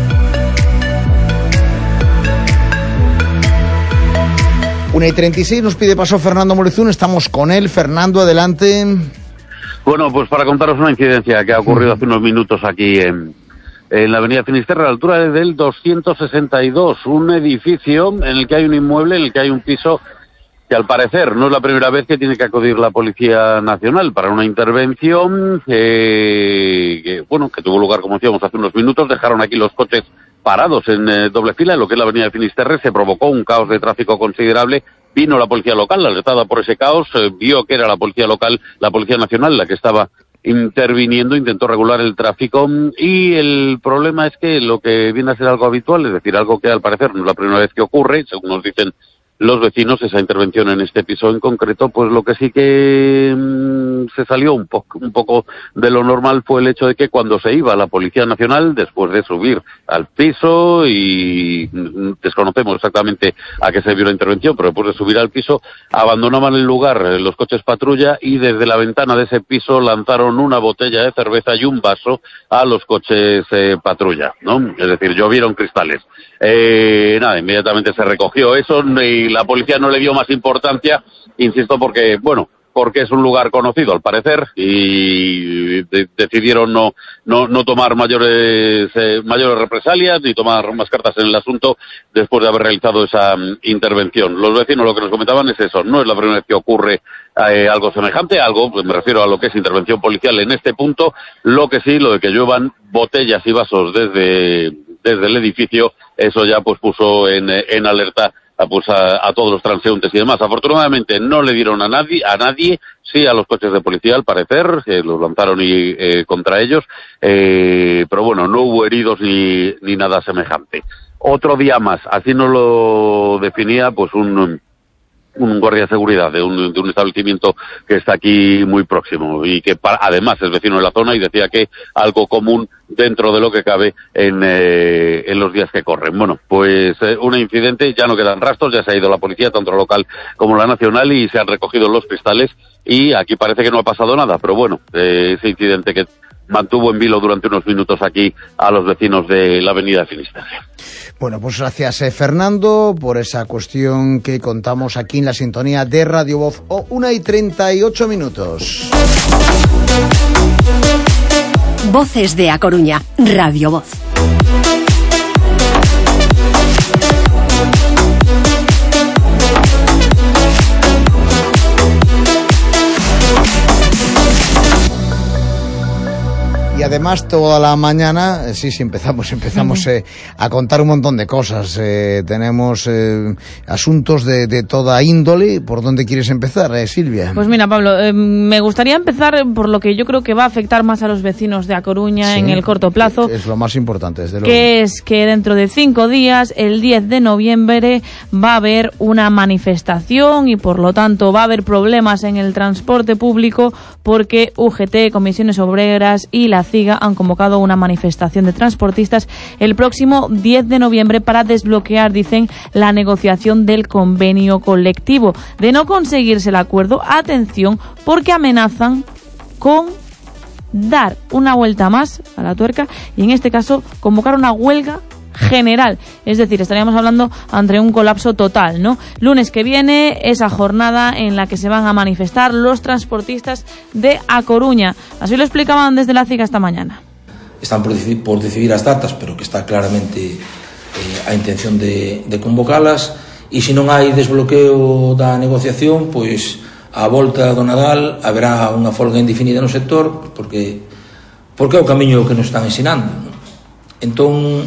Una y 36 nos pide paso Fernando Morezún, estamos con él. Fernando, adelante. Bueno, pues para contaros una incidencia que ha ocurrido hace unos minutos aquí en la avenida Finisterre, a la altura del 262, un edificio en el que hay un inmueble, en el que hay un piso que al parecer no es la primera vez que tiene que acudir la Policía Nacional para una intervención que tuvo lugar, como decíamos, hace unos minutos. Dejaron aquí los coches parados en doble fila en lo que es la avenida Finisterre. Se provocó un caos de tráfico considerable. Vino la policía local, alertada por ese caos, vio que era la policía local, la Policía Nacional, la que estaba interviniendo, intentó regular el tráfico, y el problema es que lo que viene a ser algo habitual, es decir, algo que al parecer no es la primera vez que ocurre, según nos dicen los vecinos, esa intervención en este piso en concreto, pues lo que sí que se salió un poco de lo normal fue el hecho de que cuando se iba la Policía Nacional, después de subir al piso, y desconocemos exactamente a qué se vio la intervención, pero después de subir al piso, abandonaban el lugar los coches patrulla y desde la ventana de ese piso lanzaron una botella de cerveza y un vaso a los coches patrulla, ¿no? Es decir, llovieron cristales. Inmediatamente se recogió eso y la policía no le dio más importancia, insisto, porque es un lugar conocido al parecer, y decidieron no tomar mayores represalias ni tomar más cartas en el asunto después de haber realizado esa intervención. Los vecinos lo que nos comentaban es eso, no es la primera vez que ocurre algo semejante, me refiero a lo que es intervención policial en este punto. Lo que sí, lo de que lluevan botellas y vasos desde el edificio, eso ya pues puso en alerta a todos los transeúntes y demás. Afortunadamente no le dieron a nadie, sí a los coches de policía al parecer, los lanzaron contra ellos, pero bueno, no hubo heridos ni nada semejante. Otro día más, así nos lo definía pues un guardia de seguridad de un establecimiento que está aquí muy próximo y que además es vecino de la zona, y decía que algo común dentro de lo que cabe en los días que corren. Bueno, pues un incidente, ya no quedan rastros, ya se ha ido la policía, tanto la local como la nacional, y se han recogido los cristales, y aquí parece que no ha pasado nada, pero bueno, ese incidente que mantuvo en vilo durante unos minutos aquí a los vecinos de la avenida Finisterre. Bueno, pues gracias Fernando por esa cuestión que contamos aquí en la sintonía de Radio Voz. 1:38 minutos. Voces de A Coruña, Radio Voz. Y además toda la mañana, sí, empezamos a contar un montón de cosas. Tenemos asuntos de toda índole. ¿Por dónde quieres empezar, Silvia? Pues mira, Pablo, me gustaría empezar por lo que yo creo que va a afectar más a los vecinos de A Coruña en el corto plazo. Es lo más importante, desde luego. Que es que dentro de 5 días, el 10 de noviembre, va a haber una manifestación y por lo tanto va a haber problemas en el transporte público porque UGT, Comisiones Obreras y la CIGA han convocado una manifestación de transportistas el próximo 10 de noviembre para desbloquear, dicen, la negociación del convenio colectivo. De no conseguirse el acuerdo, atención, porque amenazan con dar una vuelta más a la tuerca y en este caso convocar una huelga general, es decir, estaríamos hablando ante un colapso total, ¿no? Lunes que viene, esa jornada en la que se van a manifestar los transportistas de A Coruña. Así lo explicaban desde la CIGA esta mañana. Están por decidir as datas, pero que está claramente a intención de convocalas, e se non hai desbloqueo da negociación, pois a volta do Nadal haberá unha folga indefinida no sector, porque é o camiño que nos están ensinando, ¿no? Entón,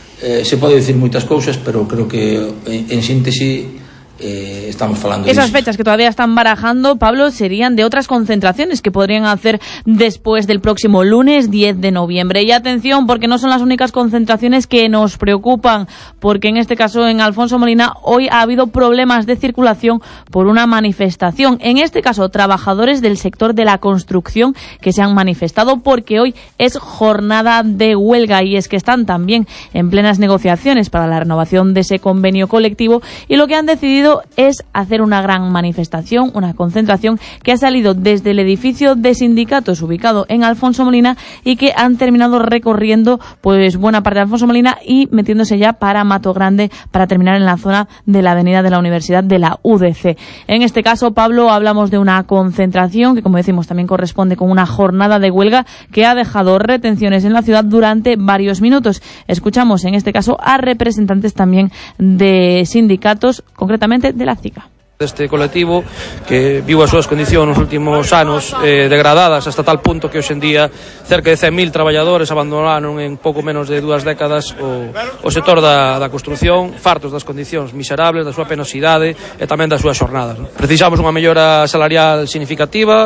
se pode dicir moitas cousas, pero creo que en síntese estamos falando de esas fechas que todavía están barajando, Pablo, serían de otras concentraciones que podrían hacer después del próximo lunes 10 de noviembre. Y atención, porque no son las únicas concentraciones que nos preocupan, porque en este caso en Alfonso Molina hoy ha habido problemas de circulación por una manifestación. En este caso, trabajadores del sector de la construcción que se han manifestado porque hoy es jornada de huelga y es que están también en plenas negociaciones para la renovación de ese convenio colectivo y lo que han decidido es hacer una gran manifestación, una concentración que ha salido desde el edificio de sindicatos ubicado en Alfonso Molina y que han terminado recorriendo pues buena parte de Alfonso Molina y metiéndose ya para Mato Grande para terminar en la zona de la avenida de la Universidad de la UDC. En este caso, Pablo, hablamos de una concentración que, como decimos, también corresponde con una jornada de huelga que ha dejado retenciones en la ciudad durante varios minutos. Escuchamos en este caso a representantes también de sindicatos, concretamente de la CIGA. Deste colectivo que viu as súas condicións nos últimos anos degradadas hasta tal punto que hoxe en día cerca de 100.000 traballadores abandonaron en pouco menos de 2 décadas o sector da construción, fartos das condicións miserables, da súa penosidade e tamén das súas xornadas, ¿no? Precisamos unha mellora salarial significativa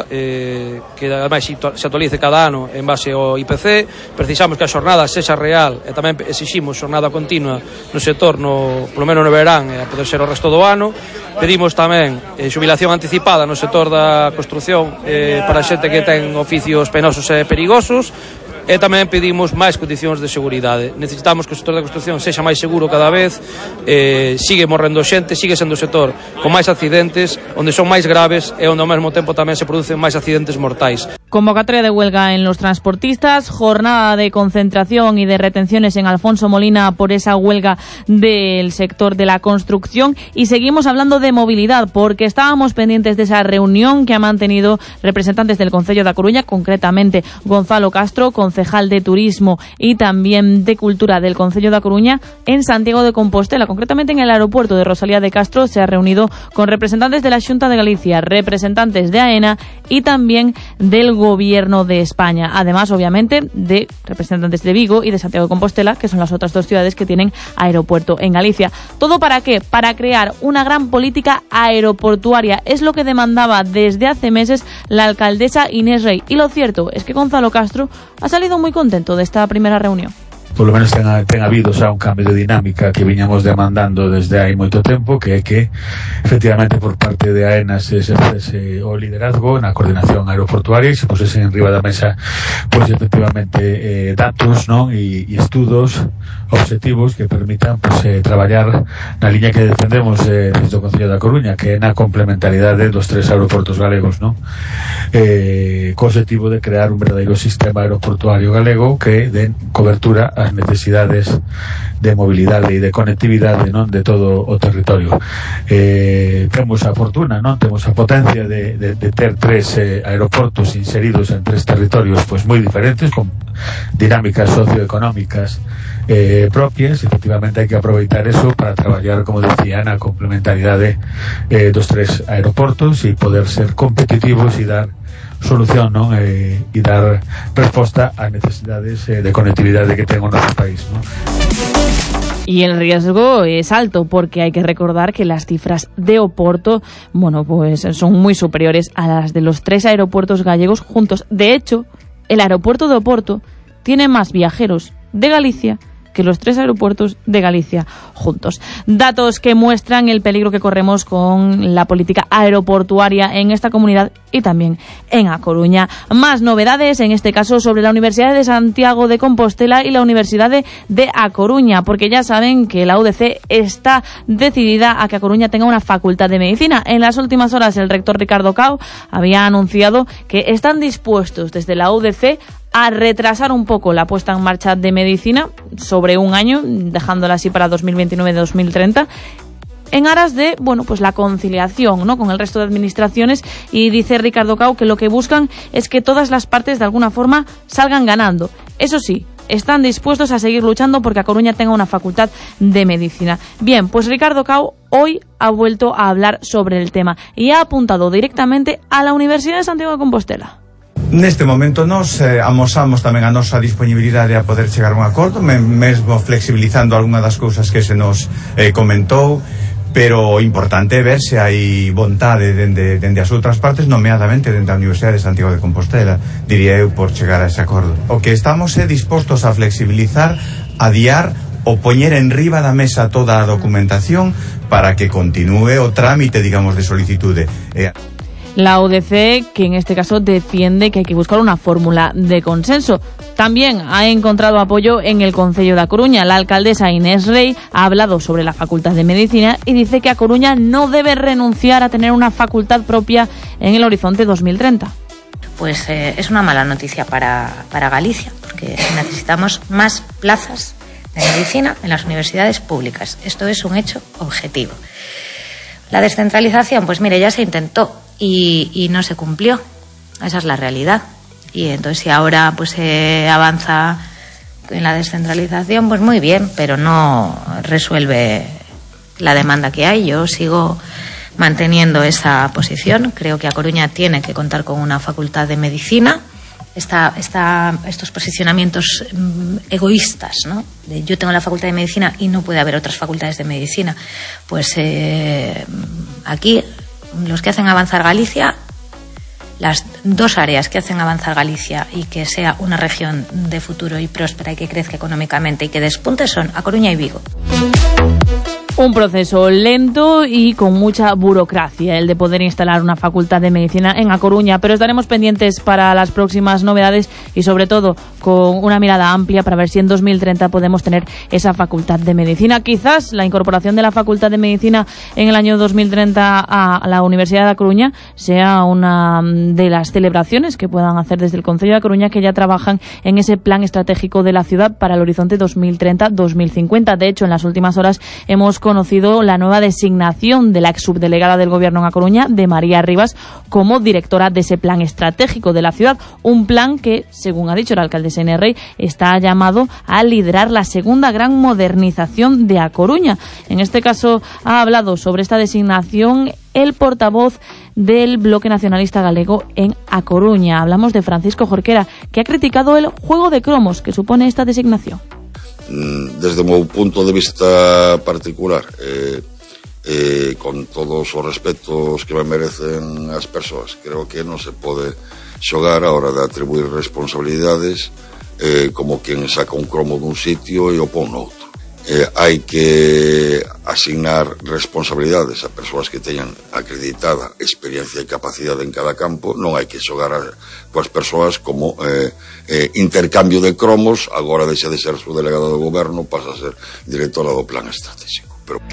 que ademais se actualice cada ano en base ao IPC. Precisamos que a xornada sexa real e tamén exiximos xornada continua no sector polo menos no verán e a poder ser o resto do ano. Pedimos tamén xubilación anticipada no sector da construción para a xente que ten oficios penosos e perigosos e tamén pedimos máis condicións de seguridade. Necesitamos que o sector da construción sexa máis seguro cada vez, sigue morrendo xente, sigue sendo o sector con máis accidentes, onde son máis graves e onde ao mesmo tempo tamén se producen máis accidentes mortais. Convocatoria de huelga en los transportistas, jornada de concentración y de retenciones en Alfonso Molina por esa huelga del sector de la construcción y seguimos hablando de movilidad porque estábamos pendientes de esa reunión que ha mantenido representantes del Concello da Coruña, concretamente Gonzalo Castro, concejal de Turismo y también de Cultura del Concello da Coruña en Santiago de Compostela, concretamente en el aeropuerto de Rosalía de Castro. Se ha reunido con representantes de la Xunta de Galicia, representantes de AENA y también del Gobierno de España, además obviamente de representantes de Vigo y de Santiago de Compostela, que son las otras 2 ciudades que tienen aeropuerto en Galicia. ¿Todo para qué? Para crear una gran política aeroportuaria. Es lo que demandaba desde hace meses la alcaldesa Inés Rey. Y lo cierto es que Gonzalo Castro ha salido muy contento de esta primera reunión. Por lo menos ten habido xa un cambio de dinámica que viñamos demandando desde hai moito tempo, que é que efectivamente por parte de AENA se fese o liderazgo na coordinación aeroportuaria e se pusesen en riba da mesa pois efectivamente datos, non, e estudos objetivos que permitan traballar na liña que defendemos desde o Concello da Coruña, que é na complementariedade dos 3 aeroportos galegos, non? Co objetivo de crear un verdadeiro sistema aeroportuario galego que den cobertura as necesidades de mobilidade e de conectividade, non, de todo o territorio. Temos a fortuna, non, temos a potencia de ter 3 aeroportos inseridos en 3 territorios pois moi diferentes, con dinámicas socioeconómicas propias. Efectivamente hai que aproveitar eso para traballar, como decía, na complementariedade dos 3 aeroportos e poder ser competitivos e dar solución, non? E dar resposta ás necesidades de conectividade que ten o noso país, non? Y el riesgo es alto porque hay que recordar que las cifras de Oporto, bueno, pues son muy superiores a las de los 3 aeropuertos gallegos juntos. De hecho, el aeropuerto de Oporto tiene más viajeros de Galicia que los 3 aeropuertos de Galicia juntos. Datos que muestran el peligro que corremos con la política aeroportuaria en esta comunidad y también en A Coruña. Más novedades, en este caso sobre la Universidad de Santiago de Compostela y la Universidad de A Coruña, porque ya saben que la UDC está decidida a que A Coruña tenga una facultad de medicina. En las últimas horas el rector Ricardo Cao había anunciado que están dispuestos desde la UDC a retrasar un poco la puesta en marcha de medicina sobre un año, dejándola así para 2029-2030, en aras de, bueno, pues la conciliación, ¿no?, con el resto de administraciones. Y dice Ricardo Cao que lo que buscan es que todas las partes de alguna forma salgan ganando. Eso sí, están dispuestos a seguir luchando porque A Coruña tenga una facultad de medicina. Bien, pues Ricardo Cao hoy ha vuelto a hablar sobre el tema y ha apuntado directamente a la Universidad de Santiago de Compostela. Neste momento nos amosamos tamén a nosa disponibilidade a poder chegar a un acordo, mesmo flexibilizando algunha das cousas que se nos comentou, pero o importante é ver se hai vontade dende as outras partes, nomeadamente dende a Universidade de Santiago de Compostela, diría eu, por chegar a ese acordo. O que estamos é dispostos a flexibilizar, adiar o poñer en riba da mesa toda a documentación para que continúe o trámite, digamos, de solicitude. La UDC, que en este caso defiende que hay que buscar una fórmula de consenso. También ha encontrado apoyo en el Concello de A Coruña. La alcaldesa Inés Rey ha hablado sobre la Facultad de Medicina y dice que A Coruña no debe renunciar a tener una facultad propia en el horizonte 2030. Pues es una mala noticia para Galicia, porque necesitamos más plazas de medicina en las universidades públicas. Esto es un hecho objetivo. La descentralización, pues mire, ya se intentó y no se cumplió. Esa es la realidad. Y entonces si ahora pues se avanza en la descentralización, pues muy bien, pero no resuelve la demanda que hay. Yo sigo manteniendo esa posición. Creo que A Coruña tiene que contar con una facultad de medicina. Estos posicionamientos egoístas, ¿no? De yo tengo la facultad de medicina y no puede haber otras facultades de medicina. Pues aquí los que hacen avanzar Galicia, las dos áreas que hacen avanzar Galicia y que sea una región de futuro y próspera y que crezca económicamente y que despunte son A Coruña y Vigo. Un proceso lento y con mucha burocracia el de poder instalar una facultad de medicina en A Coruña, pero estaremos pendientes para las próximas novedades y sobre todo con una mirada amplia para ver si en 2030 podemos tener esa facultad de medicina. Quizás la incorporación de la facultad de medicina en el año 2030 a la Universidad de A Coruña sea una de las celebraciones que puedan hacer desde el Concello de A Coruña, que ya trabajan en ese plan estratégico de la ciudad para el horizonte 2030-2050. De hecho, en las últimas horas hemos conocido la nueva designación de la exsubdelegada del Gobierno en A Coruña, de María Rivas, como directora de ese plan estratégico de la ciudad. Un plan que, según ha dicho el alcaldesa Inés Rey, está llamado a liderar la segunda gran modernización de A Coruña. En este caso ha hablado sobre esta designación el portavoz del Bloque Nacionalista Galego en A Coruña. Hablamos de Francisco Jorquera, que ha criticado el juego de cromos que supone esta designación. Desde o meu punto de vista particular, con todos os respetos que me merecen as persoas, creo que non se pode xogar a hora de atribuir responsabilidades como quen saca un cromo dun sitio e o pon noutro. Hai que asignar responsabilidades a persoas que teñan acreditada experiencia e capacidade en cada campo. Non hai que xogar coas persoas como intercambio de cromos. Agora deixa de ser subdelegada do goberno, pasa a ser directora do plan estratégico.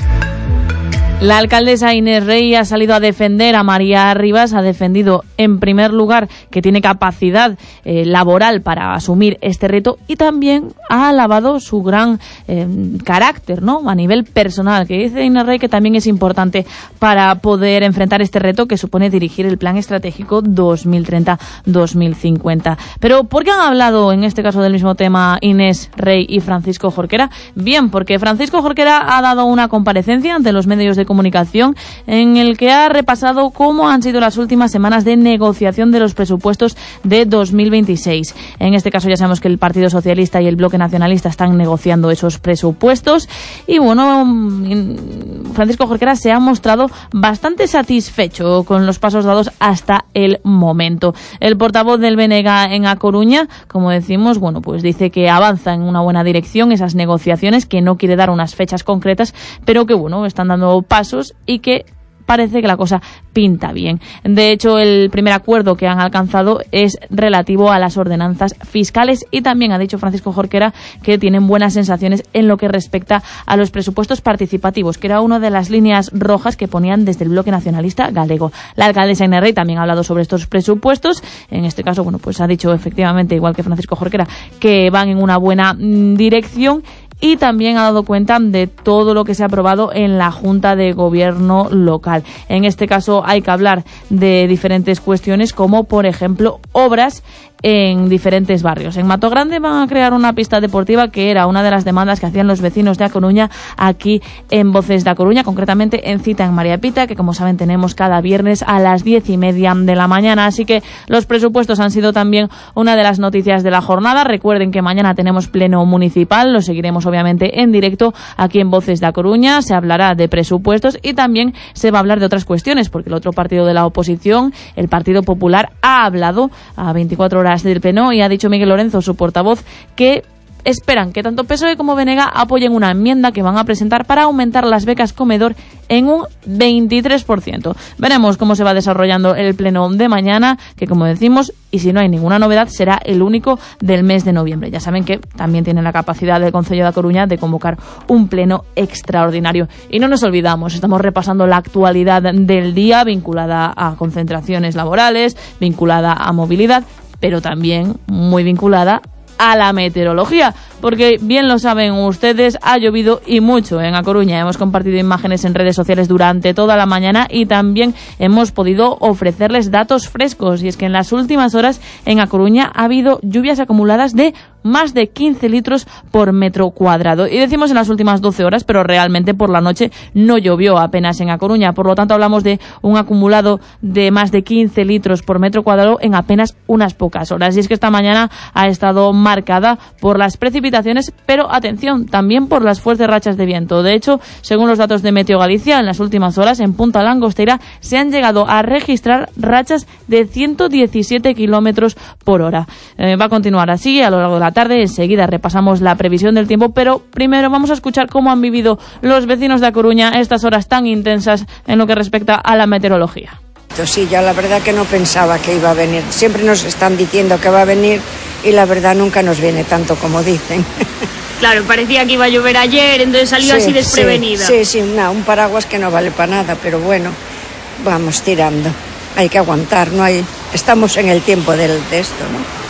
La alcaldesa Inés Rey ha salido a defender a María Rivas, ha defendido en primer lugar que tiene capacidad laboral para asumir este reto y también ha alabado su gran carácter, ¿no?, a nivel personal, que dice Inés Rey que también es importante para poder enfrentar este reto que supone dirigir el plan estratégico 2030-2050. Pero ¿por qué han hablado en este caso del mismo tema Inés Rey y Francisco Jorquera? Bien, porque Francisco Jorquera ha dado una comparecencia ante los medios de comunicación en el que ha repasado cómo han sido las últimas semanas de negociación de los presupuestos de 2026. En este caso ya sabemos que el Partido Socialista y el Bloque Nacionalista están negociando esos presupuestos y bueno, Francisco Jorquera se ha mostrado bastante satisfecho con los pasos dados hasta el momento. El portavoz del BNG en A Coruña, como decimos, bueno, pues dice que avanza en una buena dirección esas negociaciones, que no quiere dar unas fechas concretas, pero que bueno, están dando pasos y que parece que la cosa pinta bien. De hecho, el primer acuerdo que han alcanzado es relativo a las ordenanzas fiscales y también ha dicho Francisco Jorquera que tienen buenas sensaciones en lo que respecta a los presupuestos participativos, que era una de las líneas rojas que ponían desde el Bloque Nacionalista Galego. La alcaldesa Inés Rey también ha hablado sobre estos presupuestos. En este caso, bueno, pues ha dicho efectivamente, igual que Francisco Jorquera, que van en una buena dirección. Y también ha dado cuenta de todo lo que se ha aprobado en la Junta de Gobierno local. En este caso hay que hablar de diferentes cuestiones como, por ejemplo, obras en diferentes barrios. En Mato Grande van a crear una pista deportiva que era una de las demandas que hacían los vecinos de A Coruña aquí en Voces de A Coruña, concretamente en Cita en María Pita, que como saben tenemos cada viernes a las 10:30 de la mañana. Así que los presupuestos han sido también una de las noticias de la jornada. Recuerden que mañana tenemos pleno municipal, lo seguiremos obviamente en directo aquí en Voces de A Coruña. Se hablará de presupuestos y también se va a hablar de otras cuestiones, porque el otro partido de la oposición, el Partido Popular, ha hablado a 24 horas del pleno y ha dicho Miguel Lorenzo, su portavoz, que esperan que tanto PSOE como BNG apoyen una enmienda que van a presentar para aumentar las becas comedor en un 23%. Veremos cómo se va desarrollando el pleno de mañana, que como decimos, y si no hay ninguna novedad, será el único del mes de noviembre. Ya saben que también tienen la capacidad del Concello de A Coruña de convocar un pleno extraordinario. Y no nos olvidamos, estamos repasando la actualidad del día vinculada a concentraciones laborales, vinculada a movilidad, pero también muy vinculada a la meteorología, porque bien lo saben ustedes, ha llovido y mucho en A Coruña. Hemos compartido imágenes en redes sociales durante toda la mañana y también hemos podido ofrecerles datos frescos, y es que en las últimas horas en A Coruña ha habido lluvias acumuladas de más de 15 litros por metro cuadrado. Y decimos en las últimas 12 horas, pero realmente por la noche no llovió apenas en A Coruña. Por lo tanto, hablamos de un acumulado de más de 15 litros por metro cuadrado en apenas unas pocas horas. Y es que esta mañana ha estado marcada por las precipitaciones, pero atención, también por las fuertes rachas de viento. De hecho, según los datos de Meteo Galicia, en las últimas horas en Punta Langostera se han llegado a registrar rachas de 117 kilómetros por hora. Va a continuar así a lo largo de la tarde. Enseguida repasamos la previsión del tiempo, pero primero vamos a escuchar cómo han vivido los vecinos de A Coruña estas horas tan intensas en lo que respecta a la meteorología. Sí, yo la verdad que no pensaba que iba a venir. Siempre nos están diciendo que va a venir y la verdad nunca nos viene tanto como dicen. Claro, parecía que iba a llover ayer, entonces salió así desprevenida. Sí, un paraguas que no vale para nada, pero bueno, vamos tirando. Hay que aguantar, estamos en el tiempo de esto, ¿no?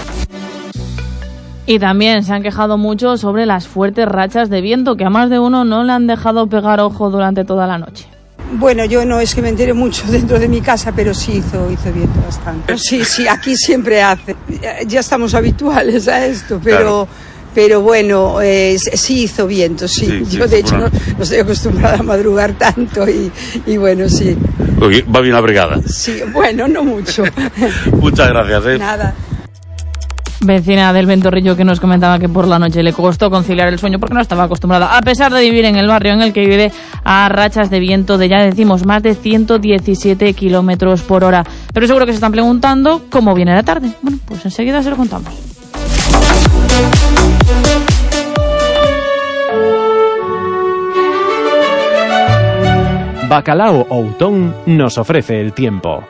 Y también se han quejado mucho sobre las fuertes rachas de viento, que a más de uno no le han dejado pegar ojo durante toda la noche. Bueno, yo no es que me entere mucho dentro de mi casa, pero sí hizo viento bastante. Sí, aquí siempre hace. Ya estamos habituales a esto, pero... Claro. Pero bueno, sí hizo viento, sí. Yo de hecho no estoy acostumbrada a madrugar tanto y bueno, sí. Va bien la brigada. Sí, bueno, no mucho. Muchas gracias. Nada. Vecina del Ventorrillo, que nos comentaba que por la noche le costó conciliar el sueño porque no estaba acostumbrada, a pesar de vivir en el barrio en el que vive, a rachas de viento de, ya decimos, más de 117 kilómetros por hora. Pero seguro que se están preguntando cómo viene la tarde. Bueno, pues enseguida se lo contamos. Bacalao Outón nos ofrece el tiempo.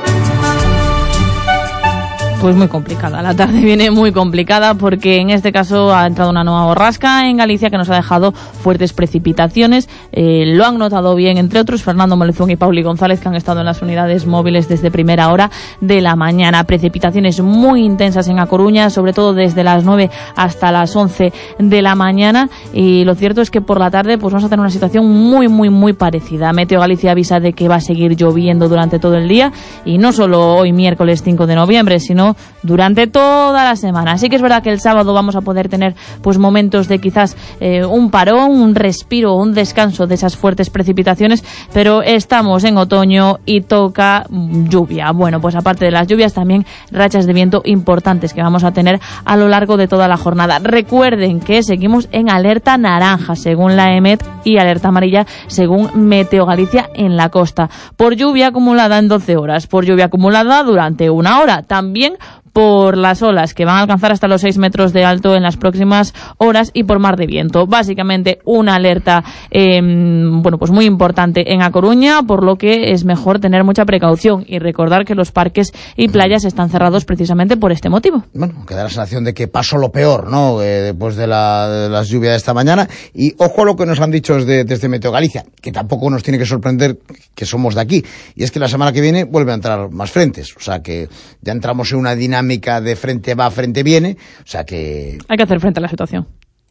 Pues muy complicada, la tarde viene muy complicada porque en este caso ha entrado una nueva borrasca en Galicia que nos ha dejado fuertes precipitaciones. Lo han notado bien, entre otros, Fernando Molezún y Pauli González, que han estado en las unidades móviles desde primera hora de la mañana. Precipitaciones muy intensas en A Coruña, sobre todo desde las 9 hasta las 11 de la mañana, y lo cierto es que por la tarde pues vamos a tener una situación muy parecida. Meteo Galicia avisa de que va a seguir lloviendo durante todo el día, y no solo hoy miércoles 5 de noviembre, sino otoño durante toda la semana. Así que es verdad que el sábado vamos a poder tener pues momentos de quizás un parón, un respiro, un descanso de esas fuertes precipitaciones, pero estamos en otoño y toca lluvia. Bueno, pues aparte de las lluvias, también rachas de viento importantes que vamos a tener a lo largo de toda la jornada. Recuerden que seguimos en alerta naranja según la EMET y alerta amarilla según Meteo Galicia en la costa, por lluvia acumulada en 12 horas, por lluvia acumulada durante 1 hora, también por las olas que van a alcanzar hasta los 6 metros de alto en las próximas horas y por mar de viento. Básicamente una alerta pues muy importante en A Coruña, por lo que es mejor tener mucha precaución y recordar que los parques y playas están cerrados precisamente por este motivo. Bueno, queda la sensación de que pasó lo peor, ¿no? Después de las lluvias de esta mañana. Y ojo a lo que nos han dicho desde Meteo Galicia, que tampoco nos tiene que sorprender que somos de aquí. Y es que la semana que viene vuelve a entrar más frentes. O sea que ya entramos en una dinámica de frente va, frente viene, o sea que... Hay que hacer frente a la situación.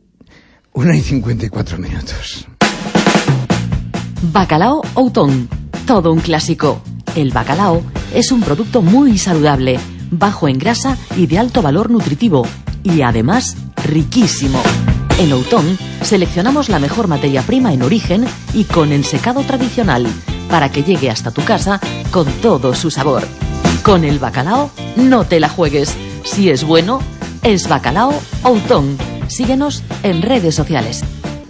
1:54. Bacalao Outón, todo un clásico. El bacalao es un producto muy saludable, bajo en grasa y de alto valor nutritivo, y además riquísimo. En Outón seleccionamos la mejor materia prima en origen y con ensecado tradicional, para que llegue hasta tu casa con todo su sabor. Con el bacalao no te la juegues. Si es bueno, es Bacalao Outón. Síguenos en redes sociales.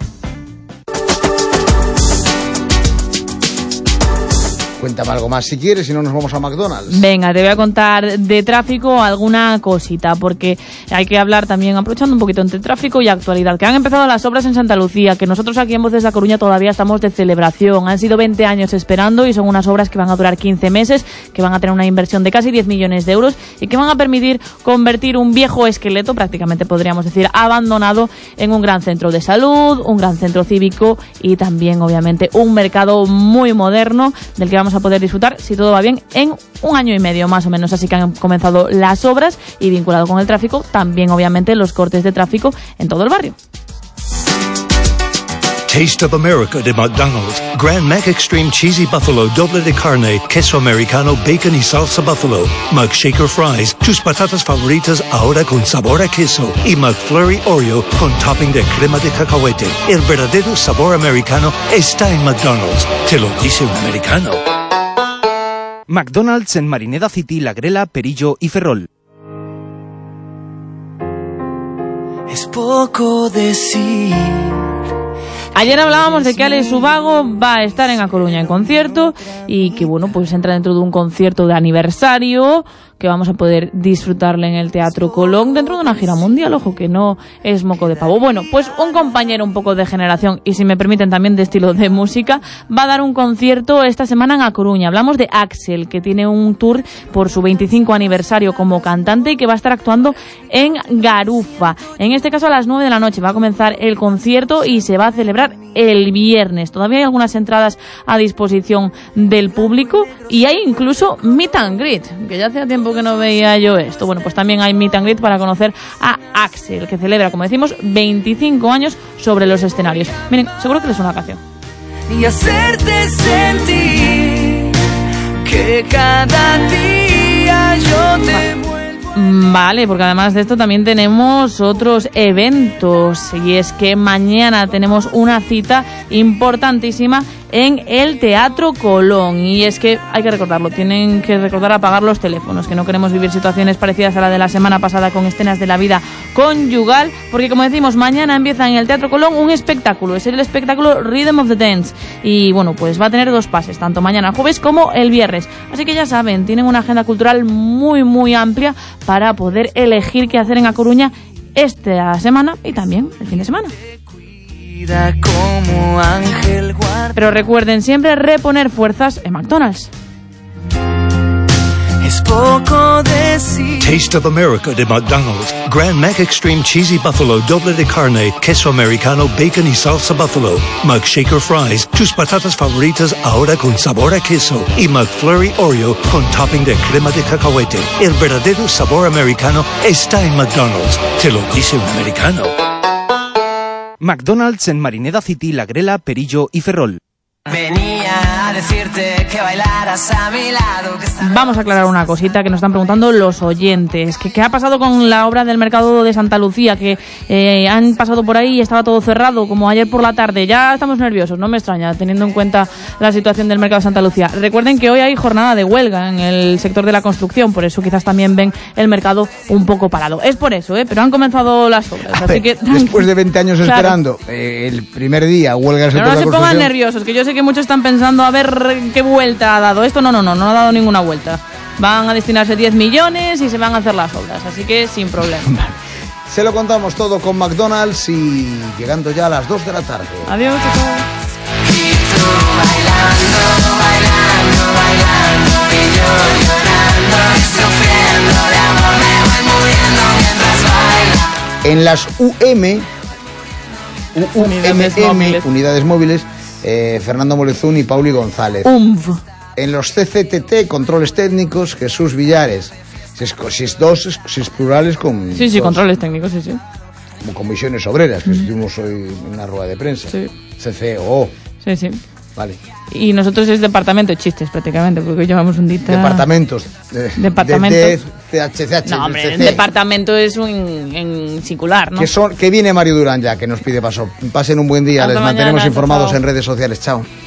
Cuéntame algo más si quieres, si no nos vamos a McDonald's. Venga, te voy a contar de tráfico alguna cosita, porque hay que hablar también, aprovechando un poquito entre tráfico y actualidad, que han empezado las obras en Santa Lucía, que nosotros aquí en Voces de A Coruña todavía estamos de celebración. Han sido 20 años esperando y son unas obras que van a durar 15 meses, que van a tener una inversión de casi 10 millones de euros y que van a permitir convertir un viejo esqueleto, prácticamente podríamos decir abandonado, en un gran centro de salud, un gran centro cívico y también, obviamente, un mercado muy moderno del que vamos a poder disfrutar, si todo va bien, en 1 año y medio más o menos. Así que han comenzado las obras y, vinculado con el tráfico, también obviamente los cortes de tráfico en todo el barrio. Taste of America de McDonald's. Grand Mac Extreme Cheesy Buffalo Doble de Carne, Queso Americano, Bacon y Salsa Buffalo. McShaker Fries, tus patatas favoritas ahora con sabor a queso. Y McFlurry Oreo con topping de crema de cacahuete. El verdadero sabor americano está en McDonald's. Te lo dice un americano. McDonald's en Marineda City, La Grela, Perillo y Ferrol. Es poco decir. Ayer hablábamos de que Alex Ubago va a estar en A Coruña en concierto y que, bueno, pues entra dentro de un concierto de aniversario que vamos a poder disfrutarle en el Teatro Colón dentro de una gira mundial, ojo, que no es moco de pavo. Bueno, pues un compañero un poco de generación y, si me permiten, también de estilo de música, va a dar un concierto esta semana en A Coruña. Hablamos de Axel, que tiene un tour por su 25 aniversario como cantante y que va a estar actuando en Garufa. En este caso a las 9 de la noche va a comenzar el concierto y se va a celebrar el viernes. Todavía hay algunas entradas a disposición del público y hay incluso meet and greet, que ya hacía tiempo que no veía yo esto. Bueno, pues también hay meet and greet para conocer a Axel, que celebra, como decimos, 25 años sobre los escenarios. Miren, seguro que les suena la canción. Y hacerte sentir que cada día yo te vuelvo. Vale, porque además de esto también tenemos otros eventos, y es que mañana tenemos una cita importantísima en el Teatro Colón, y es que hay que recordarlo, tienen que recordar apagar los teléfonos, que no queremos vivir situaciones parecidas a la de la semana pasada con escenas de la vida conyugal, porque, como decimos, mañana empieza en el Teatro Colón un espectáculo, es el espectáculo Rhythm of the Dance, y bueno, pues va a tener 2 pases, tanto mañana jueves como el viernes, así que ya saben, tienen una agenda cultural muy amplia para poder elegir qué hacer en A Coruña esta semana y también el fin de semana. Como ángel guarda. Pero recuerden siempre reponer fuerzas en McDonald's. Es poco decir. Taste of America de McDonald's. Grand Mac Extreme Cheesy Buffalo Doble de Carne, Queso Americano, Bacon y Salsa Buffalo. McShaker Fries, tus patatas favoritas ahora con sabor a queso. Y McFlurry Oreo con topping de crema de cacahuete. El verdadero sabor americano está en McDonald's. Te lo dice un americano. McDonald's en Marineda City, La Grela, Perillo y Ferrol. Venía a decirte que bailaras a mi lado. Vamos a aclarar una cosita que nos están preguntando los oyentes. ¿Qué ha pasado con la obra del mercado de Santa Lucía? Que han pasado por ahí y estaba todo cerrado, como ayer por la tarde. Ya estamos nerviosos, no me extraña, teniendo en cuenta la situación del mercado de Santa Lucía. Recuerden que hoy hay jornada de huelga en el sector de la construcción, por eso quizás también ven el mercado un poco parado. Es por eso, pero han comenzado las obras. Así que después de 20 años esperando, el primer día huelga en el sector de la construcción. No se pongan nerviosos, que yo sé que muchos están pensando a ver qué vuelta ha dado esto. No ha dado ninguna vuelta. Van a destinarse 10 millones y se van a hacer las obras, así que sin problema. Se lo contamos todo con McDonald's y llegando ya a las 2 de la tarde. Adiós, chicos. Y tú bailando, y yo llorando y sufriendo de amor, me voy muriendo mientras baila. En las unidades móviles, Fernando Molezún y Pauli González. En los CCTT, controles técnicos, Jesús Villares. Si es plurales con... Sí, dos. Controles técnicos, sí. Como comisiones obreras, que estuvimos hoy en una rueda de prensa. Sí. CCO. Sí. Vale. Y nosotros es departamento de chistes prácticamente, porque hoy llevamos un día... Departamentos. CHCH. No, hombre, el departamento es en singular, ¿no? Que viene Mario Durán ya, que nos pide paso. Pasen un buen día, Hasta les mantenemos mañana, informados chao. en redes sociales. Chao.